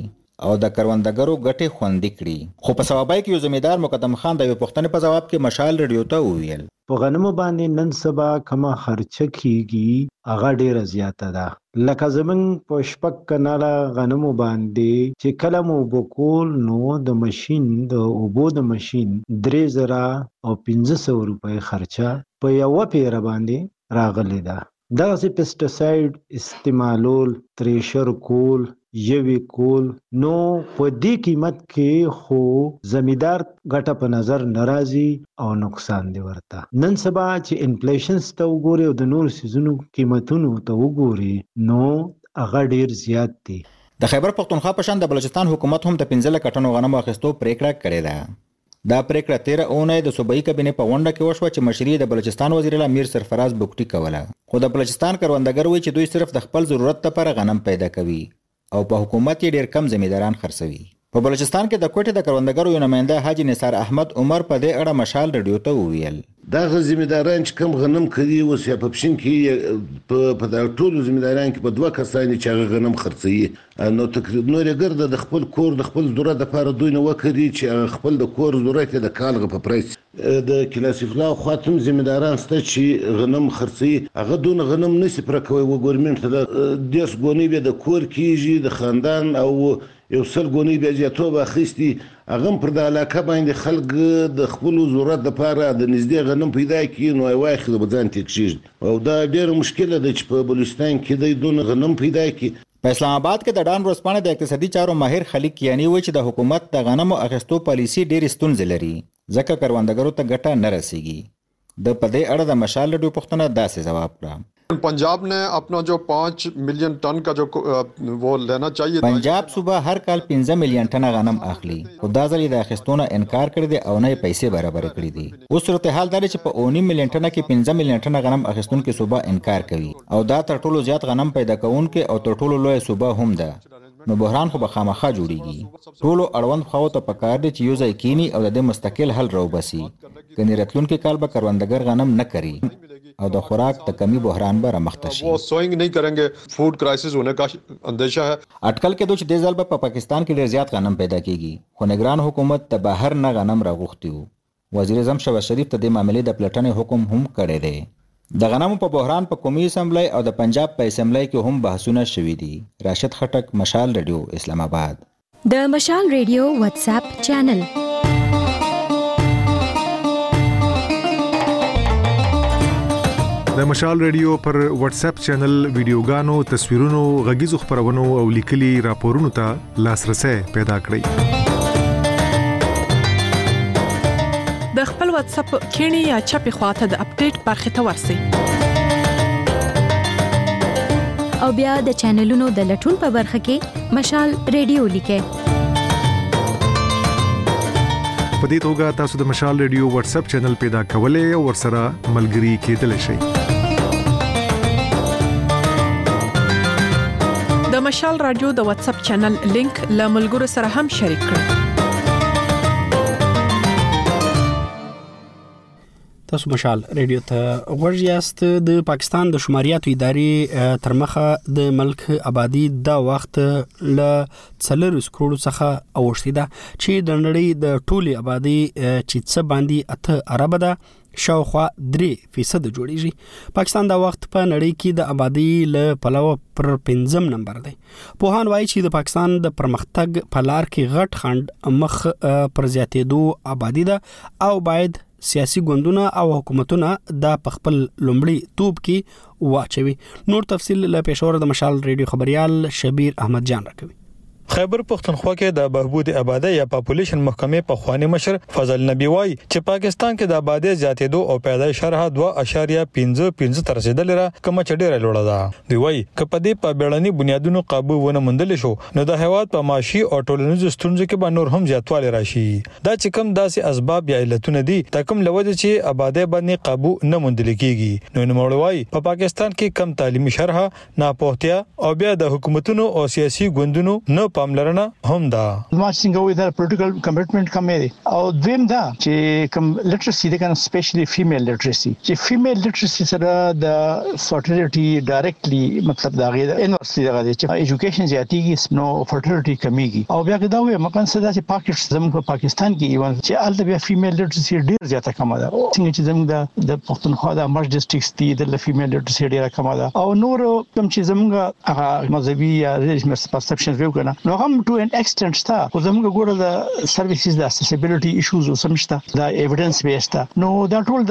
او د کروندګرو ګټې خوندي کړي. خو په سوابای کې یو زمیندار مقدم خان د یو پوښتنې په جواب کې مشال ریډیو ته وویل په غنمو باندې نن سبا کومه خرچه کیږي هغه ډیره زیاته ده. لکه زمونږ په شپږ کناله غنمو باندې چې کله مو وبکول نو د ماشین د اوبو د ماشین 3000 او 1500 روپۍ خرچه په یو پیره باندې راغلی ده. دغه پیسټیساید استعمالول، تریشر کول، یوی کول، نو په دې قیمت کې خو زمیندار ګټه په نظر ناراضي او نقصان دی ورته. نن سبا چې انفلیشن ته وګوري او د نور سيزونو قیمتونو ته وګوري نو هغه ډیر زیات دي. د خیبر پختونخوا په شان د بلوچستان حکومت هم د 15 کټنو غنمو اخیستو پریکړه کړې ده. دا پریکړه 13 اونۍ د صوبایي کابینې په غونډه کې وشوه چې مشري د بلوچستان وزیر اعلی امیر سرفراز بوکټي کوله. خو د بلوچستان کروندګر وایي چې دوی صرف د خپل ضرورت لپاره غنم پیدا کوي او په حکومت یې ډیر کم زمینداران خرڅوي. په بلوچستان کې د کوټې د کروندګرو یو نماینده حاجی نثار احمد عمر په دې اړه مشال ریډیو ته وویل دا زمینداران چې کم غنم کوي اوس یا په پښین کې په د ټولو زمینداران کې په دوه کسان چې هغه غنم خرڅوي نو تقریبا نور ګرځي د خپل کور د خپل ضرورت لپاره دوی نه وکړي چې خپل د کور ضرورت د کالغه په پرایس د کلاسیفلا خاطم زمینداران ست چې غنم خرڅوي هغه دون غنم نسی پر کوي و ګورمنټ د دیس غونی به د کور کیږي د خاندان او یو سل غونی به زیاتوب اخیستي هغه پر د علاقه باندې خلک د خپل ضرورت لپاره د نږدې غنم پیدا کړي نو واخد بدن تکشیږي او دا ډېر مشکله ده چې په بلوچستان کې د دون غنم پیدا کړي. په اسلام آباد کې د ډان ورځپاڼې د اقتصادي چارو ماهر خلیق یانی وایي چې د حکومت د غنمو اخیستو پالیسي ډېرې ستونزې لري ځکه کروندګرو ته ګټه نه رسیږي. د په دې اړه د مشال ریډیو پوښتنه داسې جواب کړه पंजाब ने अपना जो 5 मिलियन टन का जो वो लेना चाहिए. पंजाब صوبه هر کال 15 مليون ټن غنم اخلي. خو دا ځل د اخیستونه انکار کړی دی او نه پیسې برابر کړی دي. اوس صورتحال دا چې په 9 مليون ټن کې 15 مليون ټن غنم اخیستونکو صوبه انکار کوي او دا تر ټولو زیات غنم پیدا کوونکو او تر ټولو لوی صوبه هم ده. نو بحران خو به خامخا جوړیږي. ټولو اړوند خواو ته پکار دي چې یو ځای کینی او د مستقل حل راوباسي. کني راتلونکو کال به کروندګر غنم نه کوي او د خوراک د کمی بحران به رامخته شي. वो सोइंग नहीं करेंगे, फूड क्राइसिस होने का अंदेशा है. اټکل کې دوی چې د ځل په پاکستان کې ډیر زیات غنم پیدا کیږي خو نگران حکومت د بهر نه غنم راغوښتي وو. وزیر اعظم شهباز شریف ته د معاملې د پلټنې حکم هم کړی دی. د غنمو په بحران په قومي اسمبلی او د پنجاب په اسمبلی کې هم بحثونه شوي دي. راشد خټک، مشال ریډیو، اسلام آباد. د مشال ریډیو واتس اپ چینل د مشال ریډیو پر واتس اپ چینل ویډیوګانو، تصویرونو، غږیزو خبرونو او لیکلي راپورونو ته لاسرسي پیدا کړئ. د خپل واتس اپ کینی یا چپی خواته د اپډیټ برخه ته ورسی او بیا د چینلونو د لټون په برخه کې مشال ریډیو لیکه. په دې توګه تاسو د مشال ریډیو واتس اپ چینل پیدا کولای او ورسره ملګري کېدلی شئ. د مشال رادیو د واتس اپ چینل لینک له ملګرو سره هم شریک کړئ. تاسو مشال ریډیو ته غوږ یاست. د پاکستان د شماریاتو ادارې تر مخه د ملک آبادی د وخت ل 4 کروڑ څخه اوښتي ده چې د نړۍ د ټولي آبادی چې څه باندې 8 ارب ده شاوخوا 3% جوړیږي. پاکستان دا وخت په نړۍ کې د آبادی له پلوه پر 5م نمبر دی. پوهان وایي چې د پاکستان د پرمختګ په لار کې غټ خند مخ پر زیاتېدو آبادی ده او باید سیاسي ګوندونه او حکومتونه د خپل لومړی توپ کې واچوي. نور تفصیل له پېښور د مشال ریډیو خبريال شبیر احمد جان راکوي. خیبر پختونخوا کې د بهبود آبادی یا پاپولیشن محکمې په خواني مشر فضل نبی وای چې پاکستان کې د آبادی زیاتېدو او پیدایش شرح 2.55 تر رسیدلې را کوم چې ډېره لوړه ده. دی وای ک په دې په بیړني بنیادونو قابو ونه مندل شو نو د هیواد په معاشي او ټولنیزو ستونزو کې به نور هم زیاتوالی راشي. دا چې کوم داسې اسباب یا علتونه دي دا کوم لوجه چې آبادی باندې قابو نه مندل کیږي. نو نوموړی په پاکستان کې کم تعلیمي شرح، ناپوهتیا او بیا د حکومتونو او سیاسي ګوندونو نه پاملرنه هم ده. ما څنګه وې دا پولیټیکل کمټمنټ کم دی او دویم دا چې کوم لټرسي د کنه سپیشلی فیمیل لټرسي چې فیمیل لټرسي سره د فرټیلیټي ډایرکټلی مطلب دا غي انورسلی دا غي چې ایجوکیشن زیاتیږي نو فرټیلیټي کمیږي او بیا دا وې مکان څه چې پاکستان زموږ په پاکستان کې ایون چې الته بیا فیمیل لټرسي ډیر زیاته کم ده څنګه چې زموږ د پښتونخوا د مرج ډسټریکټس دي د فیمیل لټرسي ډیره کم ده او نور کوم چې زموږ هغه مذهبي یا ریلیجیس پرسپشنز ویو کنه نو هم ټو ان ایکسټنټ ستا خو زموږ ګوره د سرویسز د اسیسیبিলিټي ایشوز سمشته دا ایویډنس بیسته نو دا ټول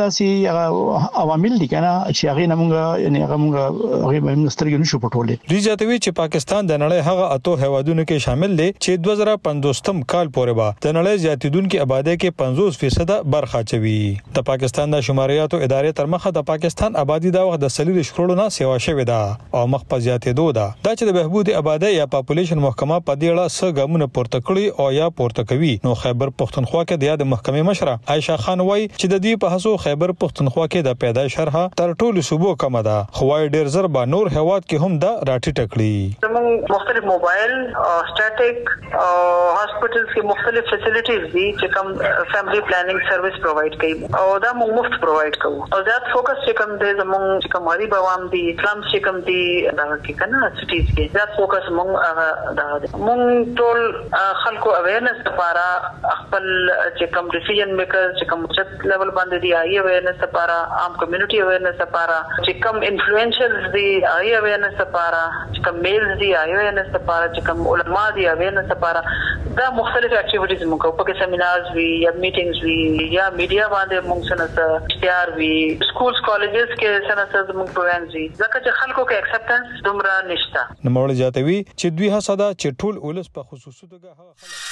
داسې عوامل دي کنه چې هغه موږ یعنی هغه موږ سترګې نشو پټولې. ریجاتوی چې پاکستان د نړۍ هغه اته هیوادونو کې شامل دي چې 2050 کال پورې به د نړۍ زیاتیدونکو آبادی کې 50% برخه چوي. د پاکستان د شماریاتو ادارې تر مخه د پاکستان آبادی دا وخت د 40 کروڑو نه سیوا شوې ده او مخ په زیاتېدو ده. دا چې د بهبود آبادی یا پاپولیشن محکمه په دې اړه څه ګامونه پورته کړي او یا پورته کوي نو خیبر پښتونخوا کې د یاد محکمې مشره عائشہ خان وایي چې د دې په هڅو خیبر پښتونخوا کې د پیدایش شرح تر ټولو صوبو کم ده خو ډیر زر به نور هواد کې هم دا راټیټ کړي. زموږ مختلف موبایل او سټاټیک او هاسپټلز کې مختلف فیسیلیټیز دي چې کوم فیملی پلانینګ سرویس پرووایډ کوي او دا موږ مفت پرووایډ کوو او زیات فوکس چې کوم دی زموږ چې کوم غریب عوام دي اسلام چې کوم دي دا کې کنه سټیز کې زیات فوکس موږ دا موږ ټول خلکو اویرنس لپاره خپل چې کوم ډیسیژن میکر چې کوم چت لیول باندې دی آی اویرنس لپاره عام کمیونټي اویرنس لپاره چې کوم انفلوئنشلز دي آی اویرنس لپاره چې کوم میلز دي آی اویرنس لپاره چې کوم علما دي اویرنس لپاره دا مختلف اکټیویټیز موږ کوو پکې سیمینارز وی یا میټینګز وی یا میډیا باندې موږ سره اشتهار وی سکولز کالجز کې سره موږ پروګرامز وی ځکه چې خلکو کې اکسپټنس دومره نشته. نو موږ جاتوي چې دوی حساده چې ټول ولس په خصوصي توګه